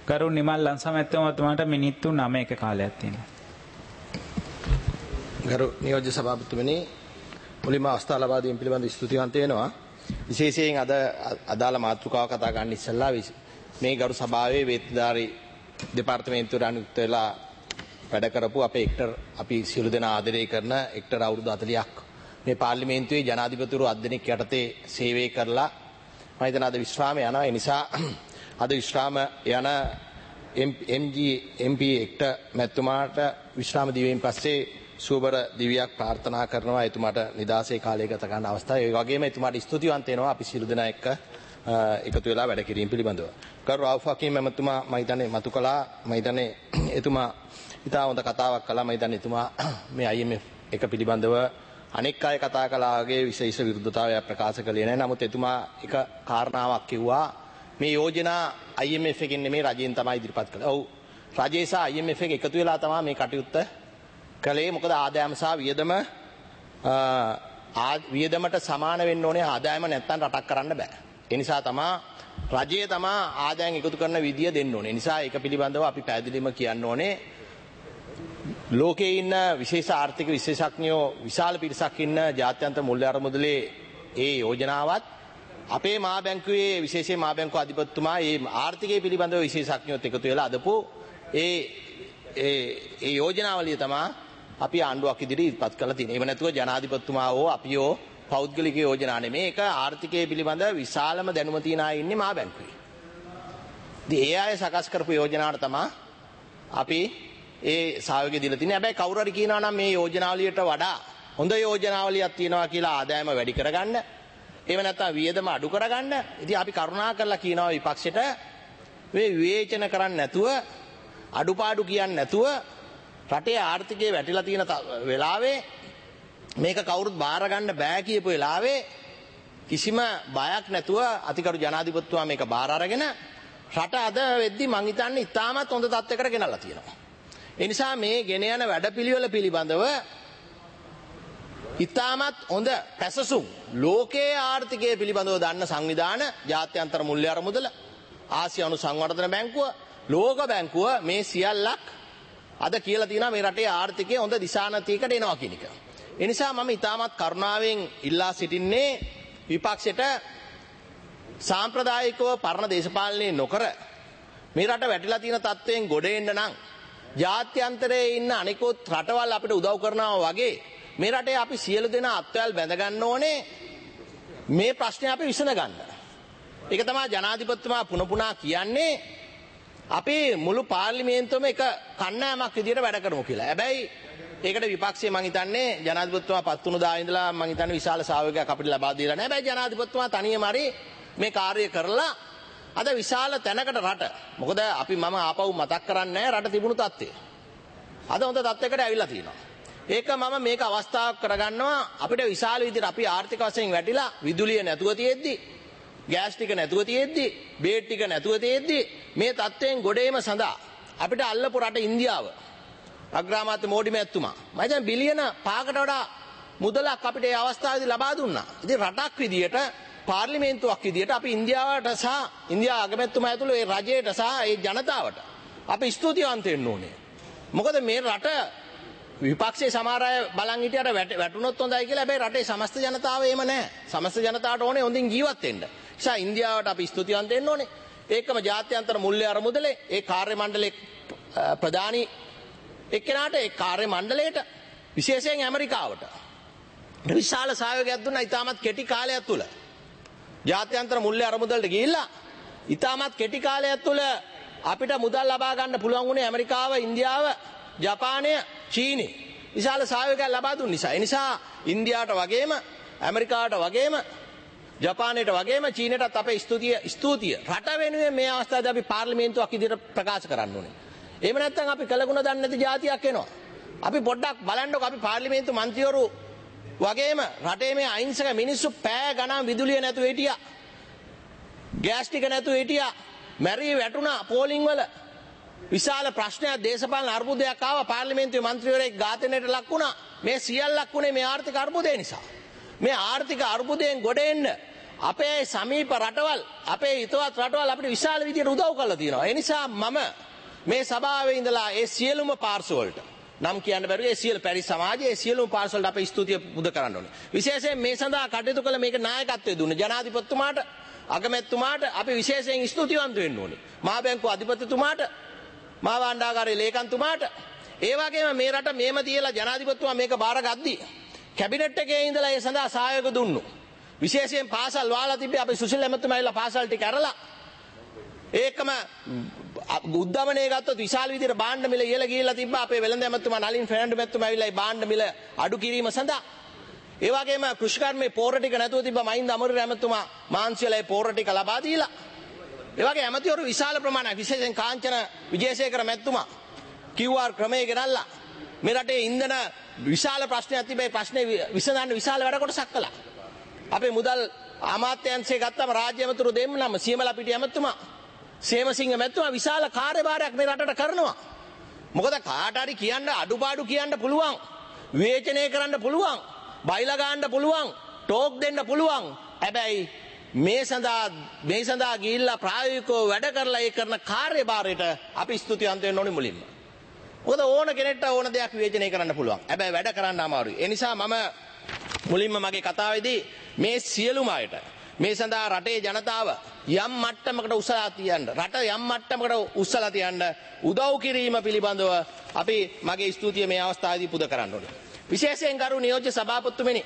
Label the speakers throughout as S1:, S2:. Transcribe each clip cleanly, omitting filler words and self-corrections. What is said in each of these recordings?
S1: ගරු නිමල් ලංසමැතිතුමාට මිනිත්තු 9ක කාලයක් තියෙනවා.
S2: ගරු නියෝජ්‍ය සභාපතිතුමනි, මුලින්ම අවස්ථාව ලබා දීම පිළිබඳ ස්තුතිවන්ත වෙනවා. විශේෂයෙන් අද අදාළ මාතෘකාව කතා ගන්න ඉස්සෙල්ලා මේ ගරු සභාවේ වේත්තිධාරී දෙපාර්තමේන්තුවට අනුයුක්ත වෙලා වැඩ කරපු අපේ අපි සියලු දෙනා ආදරය කරන එක්ටර් අවුරුදු 40ක් මේ පාර්ලිමේන්තුවේ ජනාධිපතිවරු අධ්‍යයනයක් යටතේ සේවය කරලා මම හිතන අද විශ්‍රාම යනවා. ඒ නිසා අද විශ්‍රාම යන MP එක්ටර් මැතිතුමාට විශ්‍රාම දීමෙන් පස්සේ සුබර දිවියක් ප්‍රාර්ථනා කරනවා. එතුමාට නිදාසේ කාලය ගත ගන්න අවස්ථාව. ඒ වගේම එතුමාට ස්තුතිවන්ත වෙනවා අපි සියලු දෙනා එක්ක එකතු වෙලා වැඩ කිරීම පිළිබඳව. කරු රවුෆ් හකීම් මැතිතුමා මම හිතන්නේ මතු කළා. මම හිතන්නේ එතුමා ඉතා හොඳ කතාවක් කළා. මම හිතන්නේ එතුමා මේ IMF එක පිළිබඳව අනෙක් අය කතා කළා වගේ විශේෂ විරුද්ධතාවයක් ප්‍රකාශ කළේ නැහැ. නමුත් එතුමා එක කාරණාවක් කිව්වා. මේ යෝජනා IMF එකෙන් නෙමෙයි රජයෙන් තමයි ඉදිරිපත් කළේ. ඔව්, රජය සහ IMF එක එකතු වෙලා තමයි මේ කටයුත්ත කළේ. මොකද ආදායම සහ වියදමට සමාන වෙන්න ඕනේ. ආදායම නැත්තම් රටක් කරන්න බෑ. ඒ නිසා තමයි රජය තමයි ආදායම් එකතු කරන විදිය දෙන්න ඕනේ. ඒ නිසා ඒක පිළිබඳව අපි පැහැදිලිවම කියන්න ඕනේ. ලෝකයේ ඉන්න විශේෂ ආර්ථික විශේෂඥයෝ විශාල පිරිසක් ඉන්න ජාත්‍යන්තර මුල්‍ය අරමුදලේ ඒ යෝජනාවත් අපේ මහා බැංකුවේ විශේෂයෙන් මහා බැංකුව අධිපතිතුමා මේ ආර්ථිකය පිළිබඳව විශේෂඥයොත් එකතු වෙලා අදපු ඒ යෝජනාවලිය තමයි අපි ආණ්ඩුවක් ඉදිරියට ඉදපත් කරලා තියෙන්නේ. එහෙම නැතුව ජනාධිපතිතුමා හෝ අපිෝ පෞද්ගලික යෝජනා නෙමෙයි. ඒක ආර්ථිකය පිළිබඳ විශාලම දැනුම තියන අය ඉන්නේ මහා බැංකුවේ. ඉතින් ඒ අය සකස් කරපු යෝජනාවට තමයි අපි ඒ සහයෝගය දීලා තියෙන්නේ. හැබැයි කවුරු හරි කියනවා නම් මේ යෝජනාවලියට වඩා හොඳ යෝජනාවලියක් තියෙනවා කියලා ආදායම වැඩි කරගන්න, එහෙම නැත්නම් වියදම අඩු කරගන්න. ඉතින් අපි කරුණා කරලා කියනවා විපක්ෂයට මේ විවේචන කරන්නේ නැතුව, අඩුපාඩු කියන්නේ නැතුව රටේ ආර්ථිකය වැටිලා තියෙන වෙලාවේ මේක කවුරුත් බාර ගන්න බෑ කියපු වෙලාවේ කිසිම බයක් නැතුව අතිකරු ජනාධිපතිතුමා මේක බාර අරගෙන රට අද වෙද්දි මං හිතන්නේ ඉතාමත් හොඳ තත්යකට ගෙනල්ලා තියෙනවා. ඒ නිසා මේ ගෙන යන වැඩපිළිවෙල පිළිබඳව ඉතාමත් හොඳ පැසසුම් ලෝකයේ ආර්ථිකය පිළිබඳව දන්න සංවිධාන ජාත්‍යන්තර මුල්‍ය අරමුදල, ආසියානු සංවර්ධන බැංකුව, ලෝක බැංකුව මේ සියල්ලක් අද කියලා තියෙනවා මේ රටේ ආර්ථිකය හොඳ දිශානතියකට එනවා කියන එක. ඒ නිසා මම ඉතාමත් කරුණාවෙන් ඉල්ලා සිටින්නේ විපක්ෂයට සාම්ප්‍රදායිකව පරණ දේශපාලනය නොකර මේ රට වැටිලා තියෙන තත්ත්වයෙන් ගොඩ එන්න නම් ජාත්‍යන්තරයේ ඉන්න අනිකුත් රටවල් අපිට උදව් කරනවා වගේ මේ රටේ අපි සියලු දෙනා අත්වැල් බැඳ ගන්න ඕනේ මේ ප්‍රශ්නේ අපි විසඳ ගන්න. ඒක තමයි ජනාධිපතිතුමා පුන කියන්නේ අපි මුළු පාර්ලිමේන්තුවම එක කණ්ණායමක් විදියට වැඩ කරමු කියලා. හැබැයි ඒකට විපක්ෂයේ මං හිතන්නේ ජනාධිපතිතුමා පත් වුණු දා ඉඳලා මං හිතන්නේ විශාල සහයෝගයක් අපිට ලබා දීලා නැහැ. හැබැයි ජනාධිපතිතුමා තනියම හරි මේ කාර්යය කරලා අද විශාල තැනකට රට, මොකද අපි මම ආපහු මතක් කරන්නේ රට තිබුණු තත්ත්වය. අද හොඳ තත්ත්වයකට ඇවිල්ලා තියෙනවා. ඒක මම මේක අවස්ථාවක් කරගන්නවා. අපිට විශාල විදිහට අපි ආර්ථික වශයෙන් වැටිලා විදුලිය නැතුව තියෙද්දි, ගෑස් ටික නැතුව තියෙද්දි, බේඩ් ටික නැතුව තියෙද්දි මේ තත්ත්වයෙන් ගොඩේම සඳහා අපිට අල්ලපු රට ඉන්දියාව අග්‍රාමාත්‍ය මෝඩි මැතිතුමා මම දැන් බිලියන 5කට වඩා මුදලක් අපිට ඒ අවස්ථාවේදී ලබා දුන්නා. ඉතින් රටක් විදියට පාර්ලිමේන්තුවක් විදියට අපි ඉන්දියාවට සහ ඉන්දියා අගමැතිතුමා ඇතුළු ඒ රජයට සහ ඒ ජනතාවට අපි ස්තුතිවන්ත වෙන්න ඕනේ. මොකද මේ රට විපක්ෂයේ සමහර අය බලන් හිටියට වැටුනොත් හොඳයි කියලා. හැබැයි රටේ සමස්ත ජනතාව එහෙම නැහැ. සමස්ත ජනතාවට ඕනේ හොඳින් ජීවත් වෙන්න. නිසා ඉන්දියාවට අපි ස්තුතිවන්ත වෙන්න ඕනේ. ඒකම ජාත්‍යන්තර මුල්‍ය අරමුදලේ ඒ කාර්ය මණ්ඩලයේ ප්‍රධානී එක්කෙනාට ඒ කාර්ය මණ්ඩලයට විශේෂයෙන් ඇමරිකාවට විශාල සහයෝගයක් දුන්නා. ඉතාමත් කෙටි කාලයක් තුල ජාත්‍යන්තර මුල්‍ය අරමුදලට ගිහිල්ලා ඉතාමත් කෙටි කාලයක් තුල අපිට මුදල් ලබා ගන්න පුළුවන් වුණේ ඇමරිකාව, ඉන්දියාව, ජපානය, චීනය විශාල සහයෝගයක් ලබා දුන්න නිසා. ඒ නිසා ඉන්දියාවට වගේම ඇමරිකාවට වගේම ජපානයට වගේම චීනයටත් අපේ ස්තුතිය රට වෙනුවෙන් මේ අවස්ථාවේදී අපි පාර්ලිමේන්තුවක් ඉදිරියට ප්‍රකාශ කරන්න ඕනේ. එහෙම නැත්නම් අපි කලගුණ දන්නේ නැති જાතියක් එනවා. අපි පොඩ්ඩක් බලන්නකො අපි පාර්ලිමේන්තු මන්ත්‍රීවරු වගේම රටේ මේ අහිංසක මිනිස්සු පෑ ගණන් විදුලිය නැතුව හිටියා. ගෑස් ටික නැතුව හිටියා. මැරී වැටුණා පෝලිං වල. විශාල ප්‍රශ්නයක් දේශපාලන අර්බුදයක් ආවා. පාර්ලිමේන්තුවේ මන්ත්‍රීවරයෙක් ඝාතනයට ලක් වුණා. මේ සියල්ලක් වුණේ මේ ආර්ථික අර්බුදය නිසා. මේ ආර්ථික අර්බුදයෙන් ගොඩ එන්න අපේ සමීප රටවල් අපේ හිතවත් රටවල් අපිට විශාල විදියට උදව් කරලා තියෙනවා. ඒ නිසා මම මේ සභාවේ ඉඳලා ඒ සියලුම පාර්ශ්ව වලට නම් කියන්න බැරි ඒ සියලු පැරිස් සමාජයේ සියලුම පාර්ශ්ව වලට අපේ ස්තුතිය පුද කරන්න ඕනේ. විශේෂයෙන් මේ සඳහා කටයුතු කළ මේක නායකත්වයේ දුන්න ජනාධිපතිතුමාට අගමැතිතුමාට අපි විශේෂයෙන් ස්තුතිවන්ත වෙන්න ඕනේ. මහා බැංකුව අධිපතිතුමාට මහා භාණ්ඩාගාරයේ ලේකම්තුමාට ඒ වගේම මේ රට මේම තියලා ජනාධිපතිතුමා මේක බාරගද්දී කැබිනට් එකේ ඉඳලා ඒ සඳහා සහයෝග දුන්නු. විශේෂයෙන් පාසල් වාලා තිබ්බේ අපි සුසිල් එමෙතුමා ඇවිල්ලා පාසල් ටික ඇරලා ඒකම උද්දමනය ගත්තොත් විශාල විදිහට භාණ්ඩ මිල ඉහළ ගිහිල්ලා තිබ්බා. අපේ වෙළඳ ඇමතුමා නලින් ෆර්නැන්ඩෝ මැතිතුමා ඇවිල්ලා ඒ භාණ්ඩ මිල අඩු කිරීම සඳහා ඒ වගේම කෘෂිකර්මයේ පෝර ටික නැතුව තිබ්බා. මහින්ද අමරවීර ඇමතුමා මාංශියලා ඒ පෝර ටික ලබා දීලා ඒ වගේ ඇමතිවරු විශාල ප්‍රමාණයක් විශේෂයෙන් කාංචන විජේසේකර මැතිතුමා QR ක්‍රමයේ ගෙනල්ලා මේ රටේ ඉන්ධන විශාල ප්‍රශ්නයක් තිබේ. ප්‍රශ්නේ විසඳන්න විශාල වැඩ කොටසක් කළා. අපේ මුදල් අමාත්‍යාංශය ගත්තම රාජ්‍ය ඇමතුරු දෙන්නම් සියමලා පිටිය ඇමතුමා සේමසිංහ මැතිතුමා විශාල කාර්යභාරයක් මේ රටට කරනවා. මොකද කාට හරි කියන්න අඩුපාඩු කියන්න පුළුවන්, විවේචනය කරන්න පුළුවන්, බයිලා ගන්න පුළුවන්, ටෝක් දෙන්න පුළුවන්. හැබැයි මේ සඳහා ගිහිල්ලා ප්‍රායෝගිකව වැඩ කරලා ඒ කරන කාර්යභාරයට අපි ස්තුතිවන්ත වෙන්න ඕනේ මුලින්ම. මොකද ඕන කෙනෙක්ට ඕන දෙයක් විවේචනය කරන්න පුළුවන්. හැබැයි වැඩ කරන්න අමාරුයි. ඒ නිසා මම මුලින්ම මගේ කතාවේදී මේ සියලුම අයට මේ සඳහා රටේ ජනතාව යම් මට්ටමකට උසලා තියන්න, රට යම් මට්ටමකට උස්සලා තියන්න උදව් කිරීම පිළිබඳව අපි මගේ ස්තුතිය මේ අවස්ථාවේදී පුද කරන්න ඕනේ. විශේෂයෙන් ගරු නියෝජ්‍ය සභාපතිතුමනි,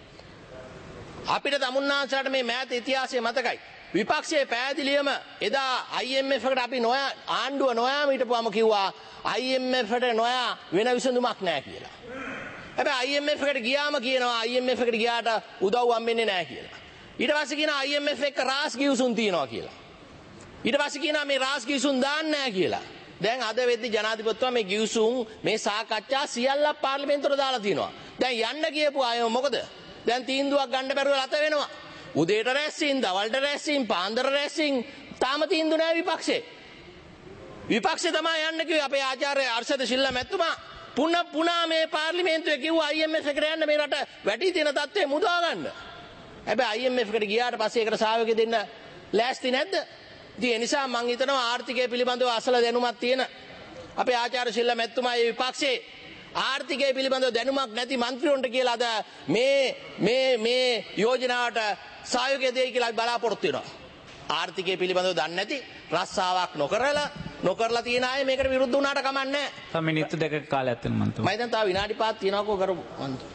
S2: අපිට තමුන්නාන්සලාට මේ මෑත ඉතිහාසය මතකයි. විපක්ෂයේ පැහැදිලිවම එදා IMF එකට අපි ආණ්ඩුව නොයාම හිටපුවම කිව්වා IMF එකට නොයා වෙන විසඳුමක් නැහැ කියලා. හැබැයි IMF එකට ගියාම කියනවා IMF එකට ගියාට උදව් හම්බෙන්නේ නැහැ කියලා. ඊට පස්සේ කියනවා IMF එක්ක රාස් ගිවිසුම් තියනවා කියලා. ඊට පස්සේ කියනවා මේ රාස් ගිවිසුම් දාන්නේ නැහැ කියලා. දැන් අද වෙද්දි ජනාධිපතිතුමා මේ ගිවිසුම් මේ සාකච්ඡා සියල්ල පාර්ලිමේන්තුවට දාලා තිනවා. දැන් යන්න කියපු අය මොකද? දැන් තීන්දුවක් ගන්න බැරුව රත වෙනවා. උදේට රැස්සින්, දවල්ට රැස්සින්, පාන්දර රැස්සින් තාම තීන්දුව නැහැ විපක්ෂේ. විපක්ෂේ තමයි යන්න කිව්වේ අපේ ආචාර්ය අර්ෂද ශිල්ලා මැතිතුමා. පුනා මේ පාර්ලිමේන්තුවේ කිව්වා IMF එකට යන්න මේ රට වැඩි තියෙන තත්ත්වේ මුදවා ගන්න. හැබැයි IMF එකට ගියාට පස්සේ ඒකට සහයෝගය දෙන්න ලෑස්ති නැද්ද? ඉතින් ඒ නිසා මම හිතනවා ආර්ථිකය පිළිබඳව අසල දැනුමක් තියෙන අපේ ආචාර්ය ශිල්ලා මැතිතුමා මේ විපක්ෂේ ආර්ථිකය පිළිබඳව දැනුමක් නැති മന്ത്രിවරුන්ට කියලා අද මේ යෝජනාවට සහයෝගය දෙයි කියලා අපි බලාපොරොත්තු වෙනවා. ආර්ථිකය පිළිබඳව දන්නේ නැති රස්සාවක් නොකරලා තියෙන අය මේකට විරුද්ධ වුණාට කමක් නැහැ.
S1: තව මිනිත්තු දෙකක කාලයක් තියෙනවා මන්තුමා.
S2: මම දැන් තව විනාඩි 5ක් තියනවාකෝ කරු මන්තු.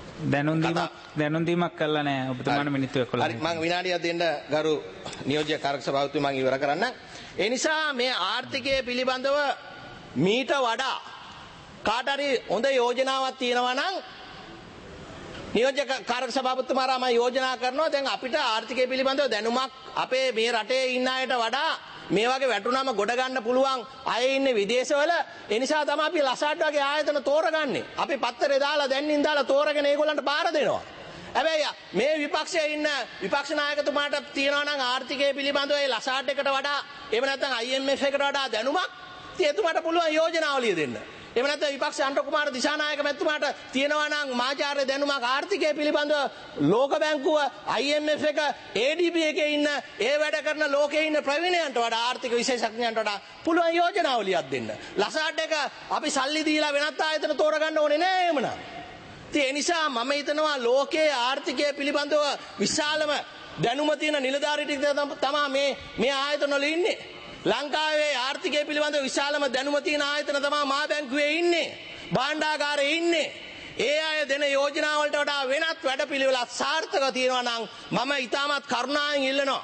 S1: දැනුම් දීමක් කළා නැහැ ඔබතුමාට මිනිත්තු 11.
S2: හරි මම විනාඩියක් දෙන්න ගරු නියෝජ්‍ය කාර්යක සභාපතිතුමා මම ඉවර කරන්න. ඒ නිසා මේ ආර්ථිකය පිළිබඳව මීට වඩා කාට හරි හොඳ යෝජනාවක් තියෙනවා නම් නියෝජ්‍ය කාර්යක සභාපතිතුමාලා මම යෝජනා කරනවා දැන් අපිට ආර්ථිකය පිළිබඳව දැනුමක් අපේ මේ රටේ ඉන්න අයට වඩා මේ වගේ වැටුනම ගොඩ ගන්න පුළුවන් අය ඉන්නේ විදේශවල. ඒ නිසා තමයි අපි ලසාඩ් වගේ ආයතන තෝරගන්නේ. අපි පත්තරේ දාලා දැන්නින් දාලා තෝරගෙන ඒගොල්ලන්ට බාර දෙනවා. හැබැයි මේ විපක්ෂයේ ඉන්න විපක්ෂ නායකතුමාට තියෙනවා නම් ආර්ථිකය පිළිබඳව ඒ ලසාඩ් එකට වඩා එහෙම නැත්නම් IMF එකට වඩා දැනුමක් එතුමාට පුළුවන් යෝජනාවලිය දෙන්න. එහෙම නැත්නම් විපක්ෂ අන්ට කුමාර දිසානායක මැතිතුමාට තියෙනවා නම් මාචාර්ය දැනුමක් ආර්ථිකය පිළිබඳව ලෝක බැංකුව IMF එක ADB එකේ ඉන්න ඒ වැඩ කරන ලෝකයේ ඉන්න ප්‍රවීණයන්ට වඩා ආර්ථික විශේෂඥයන්ට වඩා පුළුවන් යෝජනාවලියක් දෙන්න. ලසාඩ් එක අපි සල්ලි දීලා වෙනත් ආයතන තෝරගන්න ඕනේ නෑ එහෙමනම්. ඉතින් ඒ නිසා මම හිතනවා ලෝකයේ ආර්ථිකය පිළිබඳව විශාලම දැනුම තියෙන නිලධාරී ටික තමයි මේ ආයතන වල ඉන්නේ. ලංකාවේ ආර්ථිකය පිළිබඳව විශාලම දැනුම තියෙන ආයතන තමයි මහා බැංකුවේ ඉන්නේ, භාණ්ඩාගාරයේ ඉන්නේ. ඒ අය දෙන යෝජනා වලට වඩා වෙනත් වැඩපිළිවෙලක් සාර්ථකව තියෙනවා නම් මම ඊටමත් කරුණාවෙන් ඉල්ලනවා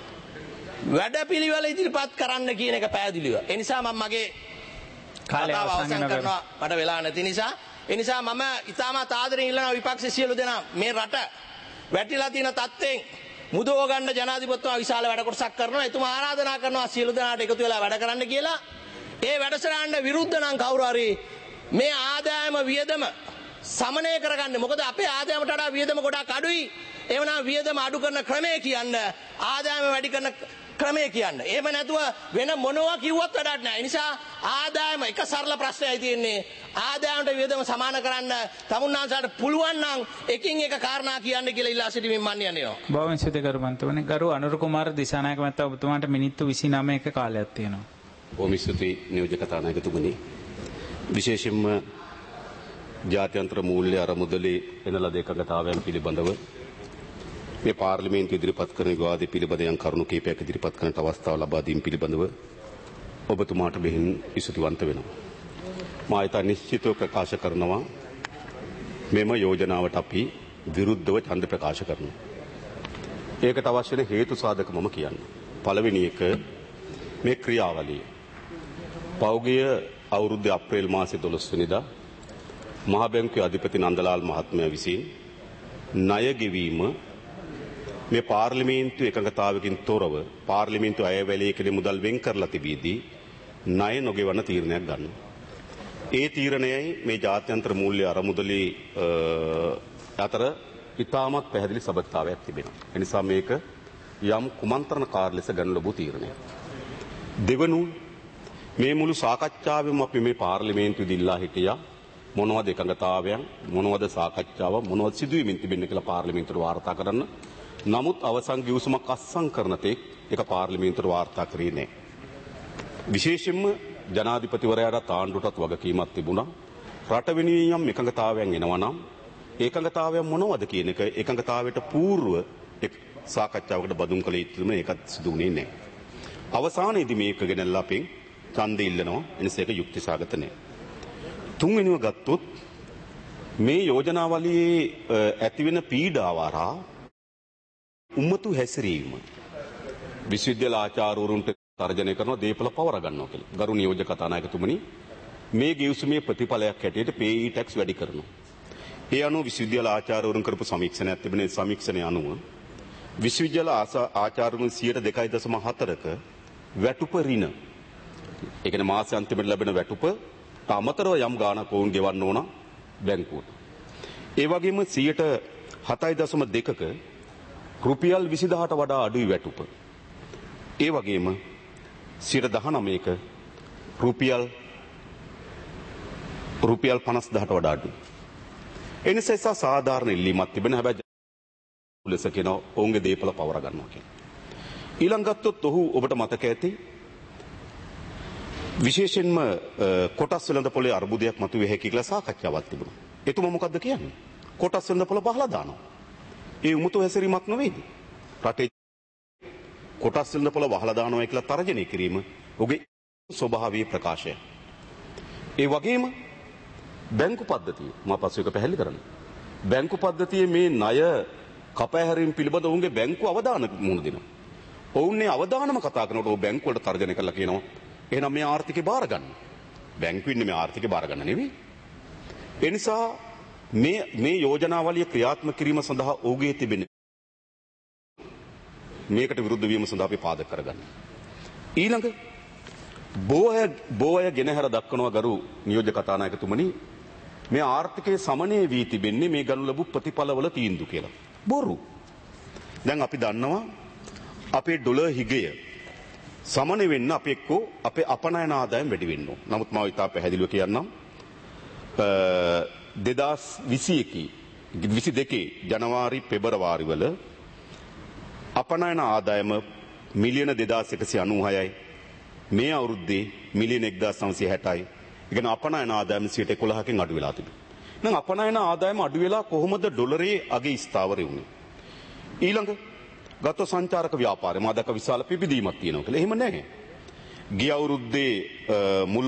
S2: වැඩපිළිවෙල ඉදිරිපත් කරන්න කියන එක පැහැදිලිව. ඒ නිසා මම මගේ කතාව අවසන් කරනවා මට වෙලා නැති නිසා. ඒ නිසා මම ඊටමත් ආදරෙන් ඉල්ලනවා විපක්ෂ සියලු දෙනා මේ රට වැටිලා තියෙන තත්ත්වෙන් මුදව ගන්න ජනාධිපතිතුමා විශාල වැඩ කොටසක් කරනවා. එතුමා ආරාධනා කරනවා සියලු දෙනාට එකතු වෙලා වැඩ කරන්න කියලා. ඒ වැඩසටහනට විරුද්ධ නම් කවුරු හරි මේ ආදායම වියදම සමනය කරගන්න. මොකද අපේ ආදායමට වඩා වියදම ගොඩක් අඩුයි. එවනම් වියදම අඩු කරන ක්‍රමය කියන්න ආදායම වැඩි කරන ක්‍රමය කියන්න. එහෙම නැතුව වෙන මොනවා කිව්වත් වැඩක් නැහැ. ඒ නිසා ආදායම එක සරල ප්‍රශ්නයයි තියෙන්නේ. ආදායමට වියදම සමාන කරන්න තමුන්නාන්සට පුළුවන් නම් එකින් එක කාරණා කියන්න කියලා ඉල්ලා සිටිමින් මන් යනවා.
S1: බොහොම ස්තුතියි ගරු මන්ත්‍රී. ගරු අනුර කුමාර දිසානායක මහතා ඔබතුමාට මිනිත්තු 29ක කාලයක් තියෙනවා.
S3: බොහොම ස්තුතියි නියෝජක කතානායකතුමනි. විශේෂයෙන්ම ජාත්‍යන්තර මූල්‍ය අරමුදලේ එන ලද එකඟතාවයන් පිළිබඳව මේ පාර්ලිමේන්තු ඉදිරිපත් කරන විවාදයේ පිළිබඳ යම් කරුණු කිහිපයක් ඉදිරිපත් කරන්නට අවස්ථාව ලබා දීම පිළිබඳව ඔබතුමාට බෙහෙන් ස්තුතිවන්ත වෙනවා. මා ඊට නිශ්චිතව ප්‍රකාශ කරනවා මෙම යෝජනාවට අපි විරුද්ධව ඡන්ද ප්‍රකාශ කරනවා. ඒකට අවශ්‍ය වෙන හේතු සාධක මම කියන්න. පළවෙනි එක මේ ක්‍රියාවලිය. පෞගිය අවුරුද්දේ අප්‍රේල් මාසයේ 12 වෙනිදා මහ බැංකුවේ අධිපති නන්දලාල් මහත්මයා විසින් ණය ගෙවීම මේ පාර්ලිමේන්තු එකඟතාවකින් තොරව පාර්ලිමේන්තු අයවැලේ කෙරේ මුදල් වෙන් කරලා තිබීදී ණය නොගෙවන තීරණයක් ගන්නවා. ඒ තීරණයයි මේ ජාත්‍යන්තර මූල්‍ය අරමුදලේ අතර ඉතාමත් පැහැදිලි සබඳතාවයක් තිබෙනවා. ඒ නිසා මේක යම් කුමන්ත්‍රණකාරී ලෙස ගන්න ලැබූ තීරණයක්. දෙවනු මේ මුළු සාකච්ඡාවෙම අපි මේ පාර්ලිමේන්තුවේ ඉල්ලා හිටියා මොනවද එකඟතාවයන් මොනවද සාකච්ඡාව මොනවද සිදුවීමින් තිබෙන්නේ කියලා පාර්ලිමේන්තුවට වාර්තා කරන්න. නමුත් අවසන් ගිවිසුමක් අත්සන් කරන තෙක් ඒක පාර්ලිමේන්තුවට වාර්තා කරේ නැහැ. විශේෂයෙන්ම ජනාධිපතිවරයාට ආණ්ඩුවටත් වගකීමක් තිබුණා. රට වෙනුවෙන් යම් එකඟතාවයන් එනවා නම් ඒකඟතාවයන් මොනවද කියන එක එකඟතාවයට పూర్ව සාකච්ඡාවකට බඳුන් කළ යුතුම ඒකත් සිදු වුණේ නැහැ. අවසානයේදී මේක ගෙනල්ලා අපෙන් ඡන්දෙ ඉල්ලනවා. එනිසා ඒක යුක්තිසහගත නැහැ. තුන්වෙනිව ගත්තොත් මේ යෝජනාවලියේ ඇතිවෙන පීඩාව හරහා උම්මතු හැසිරීම විශ්වවිද්‍යාල ආචාර්යවරුන්ට තර්ජනය කරනවා දීපල පවර ගන්නවා කියලා. ගරු නියෝජක කතානායකතුමනි මේ ගිවිසුමේ ප්‍රතිඵලයක් හැටියට PE tax වැඩි කරනවා. ඒ අනුව විශ්වවිද්‍යාල ආචාර්යවරුන් කරපු සමීක්ෂණයක් තිබෙනේ. සමීක්ෂණය අනුව විශ්වවිද්‍යාල ආචාර්යවරුන් 2.4ක වැටුප රින ඒ කියන්නේ මාස අන්තිමට ලැබෙන වැටුප අමතරව යම් ගාණක් වුන් ගෙවන්න ඕන බැංකුවට. ඒ වගේම 7.2ක රුපියල් 20000ට වඩා අඩුයි වැටුප. ඒ වගේම 19ක රුපියල් 50000ට වඩා අඩුයි. ඒ නිසා සාධාරණ ඉල්ලීමක් තිබෙන හැබැයි ලෙස කියන ඔවුන්ගේ දීපල පවර ගන්නවා කියලා. ඊළඟ ගත්තොත් ඔහු ඔබට මතක ඇති විශේෂයෙන්ම කොටස් වෙළඳපොලේ අර්බුදයක් මතුවේ හැකි කියලා සාකච්ඡාවක් තිබුණා. එතුමා මොකද්ද කියන්නේ? කොටස් වෙළඳපොල බහලා දානවා. ඒ උමුතු හැසිරීමක් නෙවෙයිද? රටේ කොටස් වෙළඳපොල බහලා දානවා කියලා තර්ජනය කිරීම ඔහුගේ ස්වභාවීය ප්‍රකාශය. ඒ වගේම බැංකු පද්ධතිය මම පසුවෙක පැහැදිලි කරනවා. බැංකු පද්ධතියේ මේ ණය කපහැරීම පිළිබඳ ඔවුන්ගේ බැංකු අවධානය මුහුණ දෙනවා. ඔවුන්ගේ අවධානම කතා කරනකොට ඔව් බැංකු වලට තර්ජනය කරලා කියනවා එහෙනම් මේ ආර්ථිකය බාර ගන්න. බැංකුව ඉන්නේ මේ ආර්ථිකය බාර ගන්න නෙවෙයි. ඒ නිසා මේ යෝජනාවලිය ක්‍රියාත්මක කිරීම සඳහා ඔහුගේ තිබෙන මේකට විරුද්ධ වීම සඳහා අපි පාදක කරගන්න. ඊළඟ බොහෝ අය ගෙනහැර දක්වනවා ගරු නියෝජක කතානායකතුමනි මේ ආර්ථිකයේ සමනය වී තිබෙන්නේ මේ ගනු ලැබු ප්‍රතිඵලවල තීන්දුව කියලා. බොරු. දැන් අපි දන්නවා අපේ ඩොලර් හිගය සමනය වෙන්න අපි එක්කෝ අපේ අපනයන ආදායම් වැඩි වෙන්න ඕන. නමුත් මම ඉතාල පැහැදිලිව කියන්නම් 2022 ජනවාරි පෙබරවාරි වල අපනයන ආදායම මිලියන 2196යි. මේ අවුරුද්දේ මිලියන 1960යි. ඒ කියන්නේ අපනයන ආදායම 11%කින් අඩු වෙලා තිබෙනවා. නම් අපනයන ආදායම අඩු වෙලා කොහොමද ඩොලරේ අගේ ස්ථාවරය වුනේ? ඊළඟ ගත සංචාරක ව්‍යාපාරය මා දක්වා විශාල පිබිදීමක් තියෙනවා කියලා. එහෙම නැහැ. ගිය අවුරුද්දේ මුල්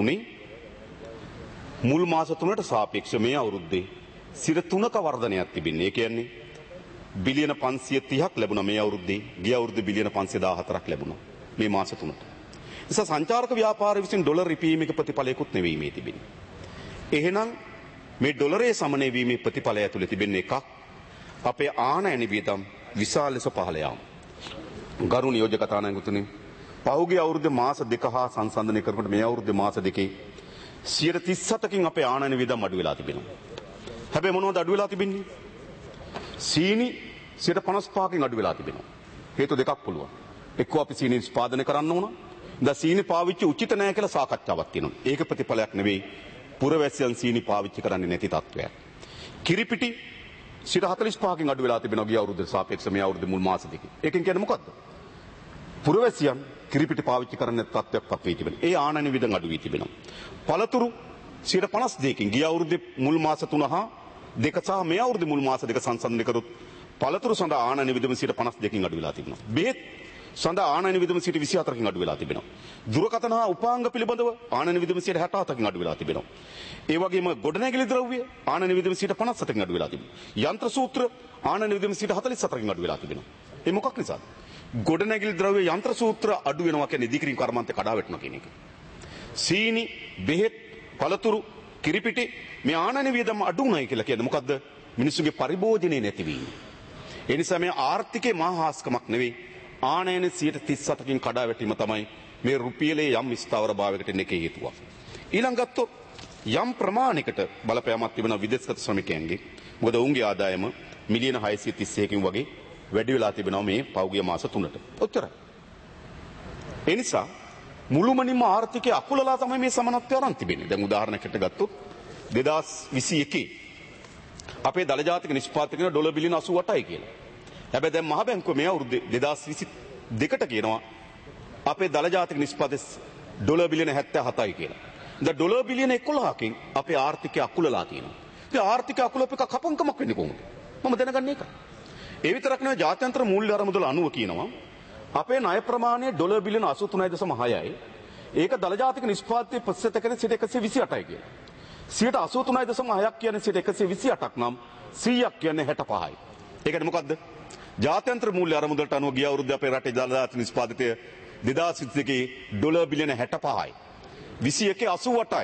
S3: මාස 3ට සාපේක්ෂව මේ අවුරුද්දේ 3% වර්ධනයක් තිබෙන්නේ. ඒ කියන්නේ බිලියන 530ක් ලැබුණා මේ අවුරුද්දේ. ගිය අවුරුද්දේ බිලියන 514ක් ලැබුණා මේ මාස 3ට. නිසා සංචාරක ව්‍යාපාරය විසින් ඩොලර් රිපීමක ප්‍රතිඵලයකුත් නෙවෙයි මේ තිබෙන්නේ. එහෙනම් මේ ඩොලරේ සමනය වීමේ ප්‍රතිඵලය ඇතුළේ තිබෙන එකක් අපේ ආනයන වියදම් විශාල ලෙස පහළ යාම. ගරු නියෝජක කතානායකතුනි පහුගිය අවුරුද්දේ මාස 2 හා සංසන්දනය කරනකොට මේ අවුරුද්දේ මාස 2 37කින් අපේ ආනයන වියදම් අඩු වෙලා තිබෙනවා. හැබැයි මොනවද අඩු වෙලා තිබෙන්නේ? සීනි 55කින් අඩු වෙලා තිබෙනවා. හේතු දෙකක් පුළුවන්. එක්කෝ අපි සීනි නිෂ්පාදනය කරන්න ඕන. දැන් සීනි පාවිච්චි උචිත නැහැ කියලා සාකච්ඡාවක් තියෙනවා. ඒක ප්‍රතිඵලයක් නෙවෙයි පුරවැසියන් සීනි පාවිච්චි කරන්නේ නැති තත්ත්වයක්. කිරිපිටි 45%කින් අඩු වෙලා තිබෙනවා ගිය අවුරුද්දට සාපේක්ෂව මේ අවුරුද්දේ මුල් මාස දෙකේ. ඒකෙන් කියන්නේ මොකද්ද? පුරවැසියන් කිරිපිටි පාවිච්චි කරන්නේ නැති තත්ත්වයක්පත් වී තිබෙනවා. ඒ ආනයන වියදම් අඩු වී තිබෙනවා. පළතුරු 52%කින් ගිය අවුරුද්දේ මුල් මාස 3 හා 2 සහ මේ අවුරුද්දේ මුල් මාස 2 සංසන්දනය කරොත් පළතුරු සඳහා ආනයන වියදම 52%කින් අඩු වෙලා තිබෙනවා. බෙහෙත් සඳහා ආනයන වියදම 24%කින් අඩු වෙලා තිබෙනවා. දුරකථන හා උපාංග පිළිබඳව ආනයන වියදම 67%කින් අඩු වෙලා තිබෙනවා. ඒ වගේම ගොඩනැගිලි ද්‍රව්‍ය ආනයන වියදම 57%කින් අඩු වෙලා තිබෙනවා. යන්ත්‍ර සූත්‍ර ආනයන වියදම 47%කින් අඩු වෙලා තිබෙනවා. ඒ මොකක් නිසාද? ගොඩනැගිලි ද්‍රව්‍ය යන්ත්‍ර සූත්‍ර අඩු වෙනවා කියන්නේ ඉදිකිරීම කර්මාන්තේ කඩා වැටෙනවා කියන එක. සීනි, බෙහෙත්, පළතුරු, කිරිපිටි මේ ආනයන වියදම අඩු උනායි කියලා කියන්නේ මොකද්ද? මිනිස්සුගේ පරිභෝජනයේ නැතිවීම. ඒ නිසා මේ ආර්ථිකේ මහාස්කමක් නෙවෙයි ආනයන 37%කින් කඩා වැටීම තමයි මේ රුපියලේ යම් ස්ථාවරභාවයකට එන එකේ හේතුව. ඊළඟ ගත්තොත් යම් ප්‍රමාණයකට බලපෑමක් තිබෙනවා විදේශගත ශ්‍රමිකයන්ගේ. මොකද ඔවුන්ගේ ආදායම මිලියන 631කින් වගේ වැඩි වෙලා තිබෙනවා මේ පෞගිය මාස 3ට. ඔච්චරයි. ඒ නිසා මුළුමනින්ම ආර්ථිකයේ අකුලලා තමයි මේ සමානත්වය අරන් තිබෙන්නේ. දැන් උදාහරණයකට ගත්තොත් 2021 අපේ දල ජාතික නිෂ්පාදනය කරන ඩොලර් බිලියන 88යි කියලා. හැබැයි දැන් මහ බැංකුව මේ අවුරුද්දේ 2022ට කියනවා අපේ දල ජාතික නිෂ්පාදනය ඩොලර් බිලියන 77යි කියලා. දැන් ඩොලර් බිලියන 11කින් අපේ ආර්ථිකය අකුලලා තියෙනවා. ඉතින් ආර්ථික අකුලප එක කපංකමක් වෙන්නේ කොහොමද? මම දැනගන්නේ ඒක. ඒ විතරක් නෙවෙයි ජාත්‍යන්තර මූල්‍ය අරමුදල 90 කියනවා අපේ ණය ප්‍රමාණය ඩොලර් බිලියන 83.6යි. ඒක දල ජාතික නිෂ්පාදනයේ ප්‍රතිශතකයෙන් 128යි කියලා. 83.6ක් කියන්නේ 128ක් නම් 100ක් කියන්නේ 65යි. ඒ කියන්නේ මොකද්ද? ජාත්‍යන්තර මූල්‍ය අරමුදලට අනුව ගිය අවුරුද්දේ අපේ රටේ දල ජාතික නිෂ්පාදිතය 2022 ඩොලර් බිලියන 65යි. 21 88යි.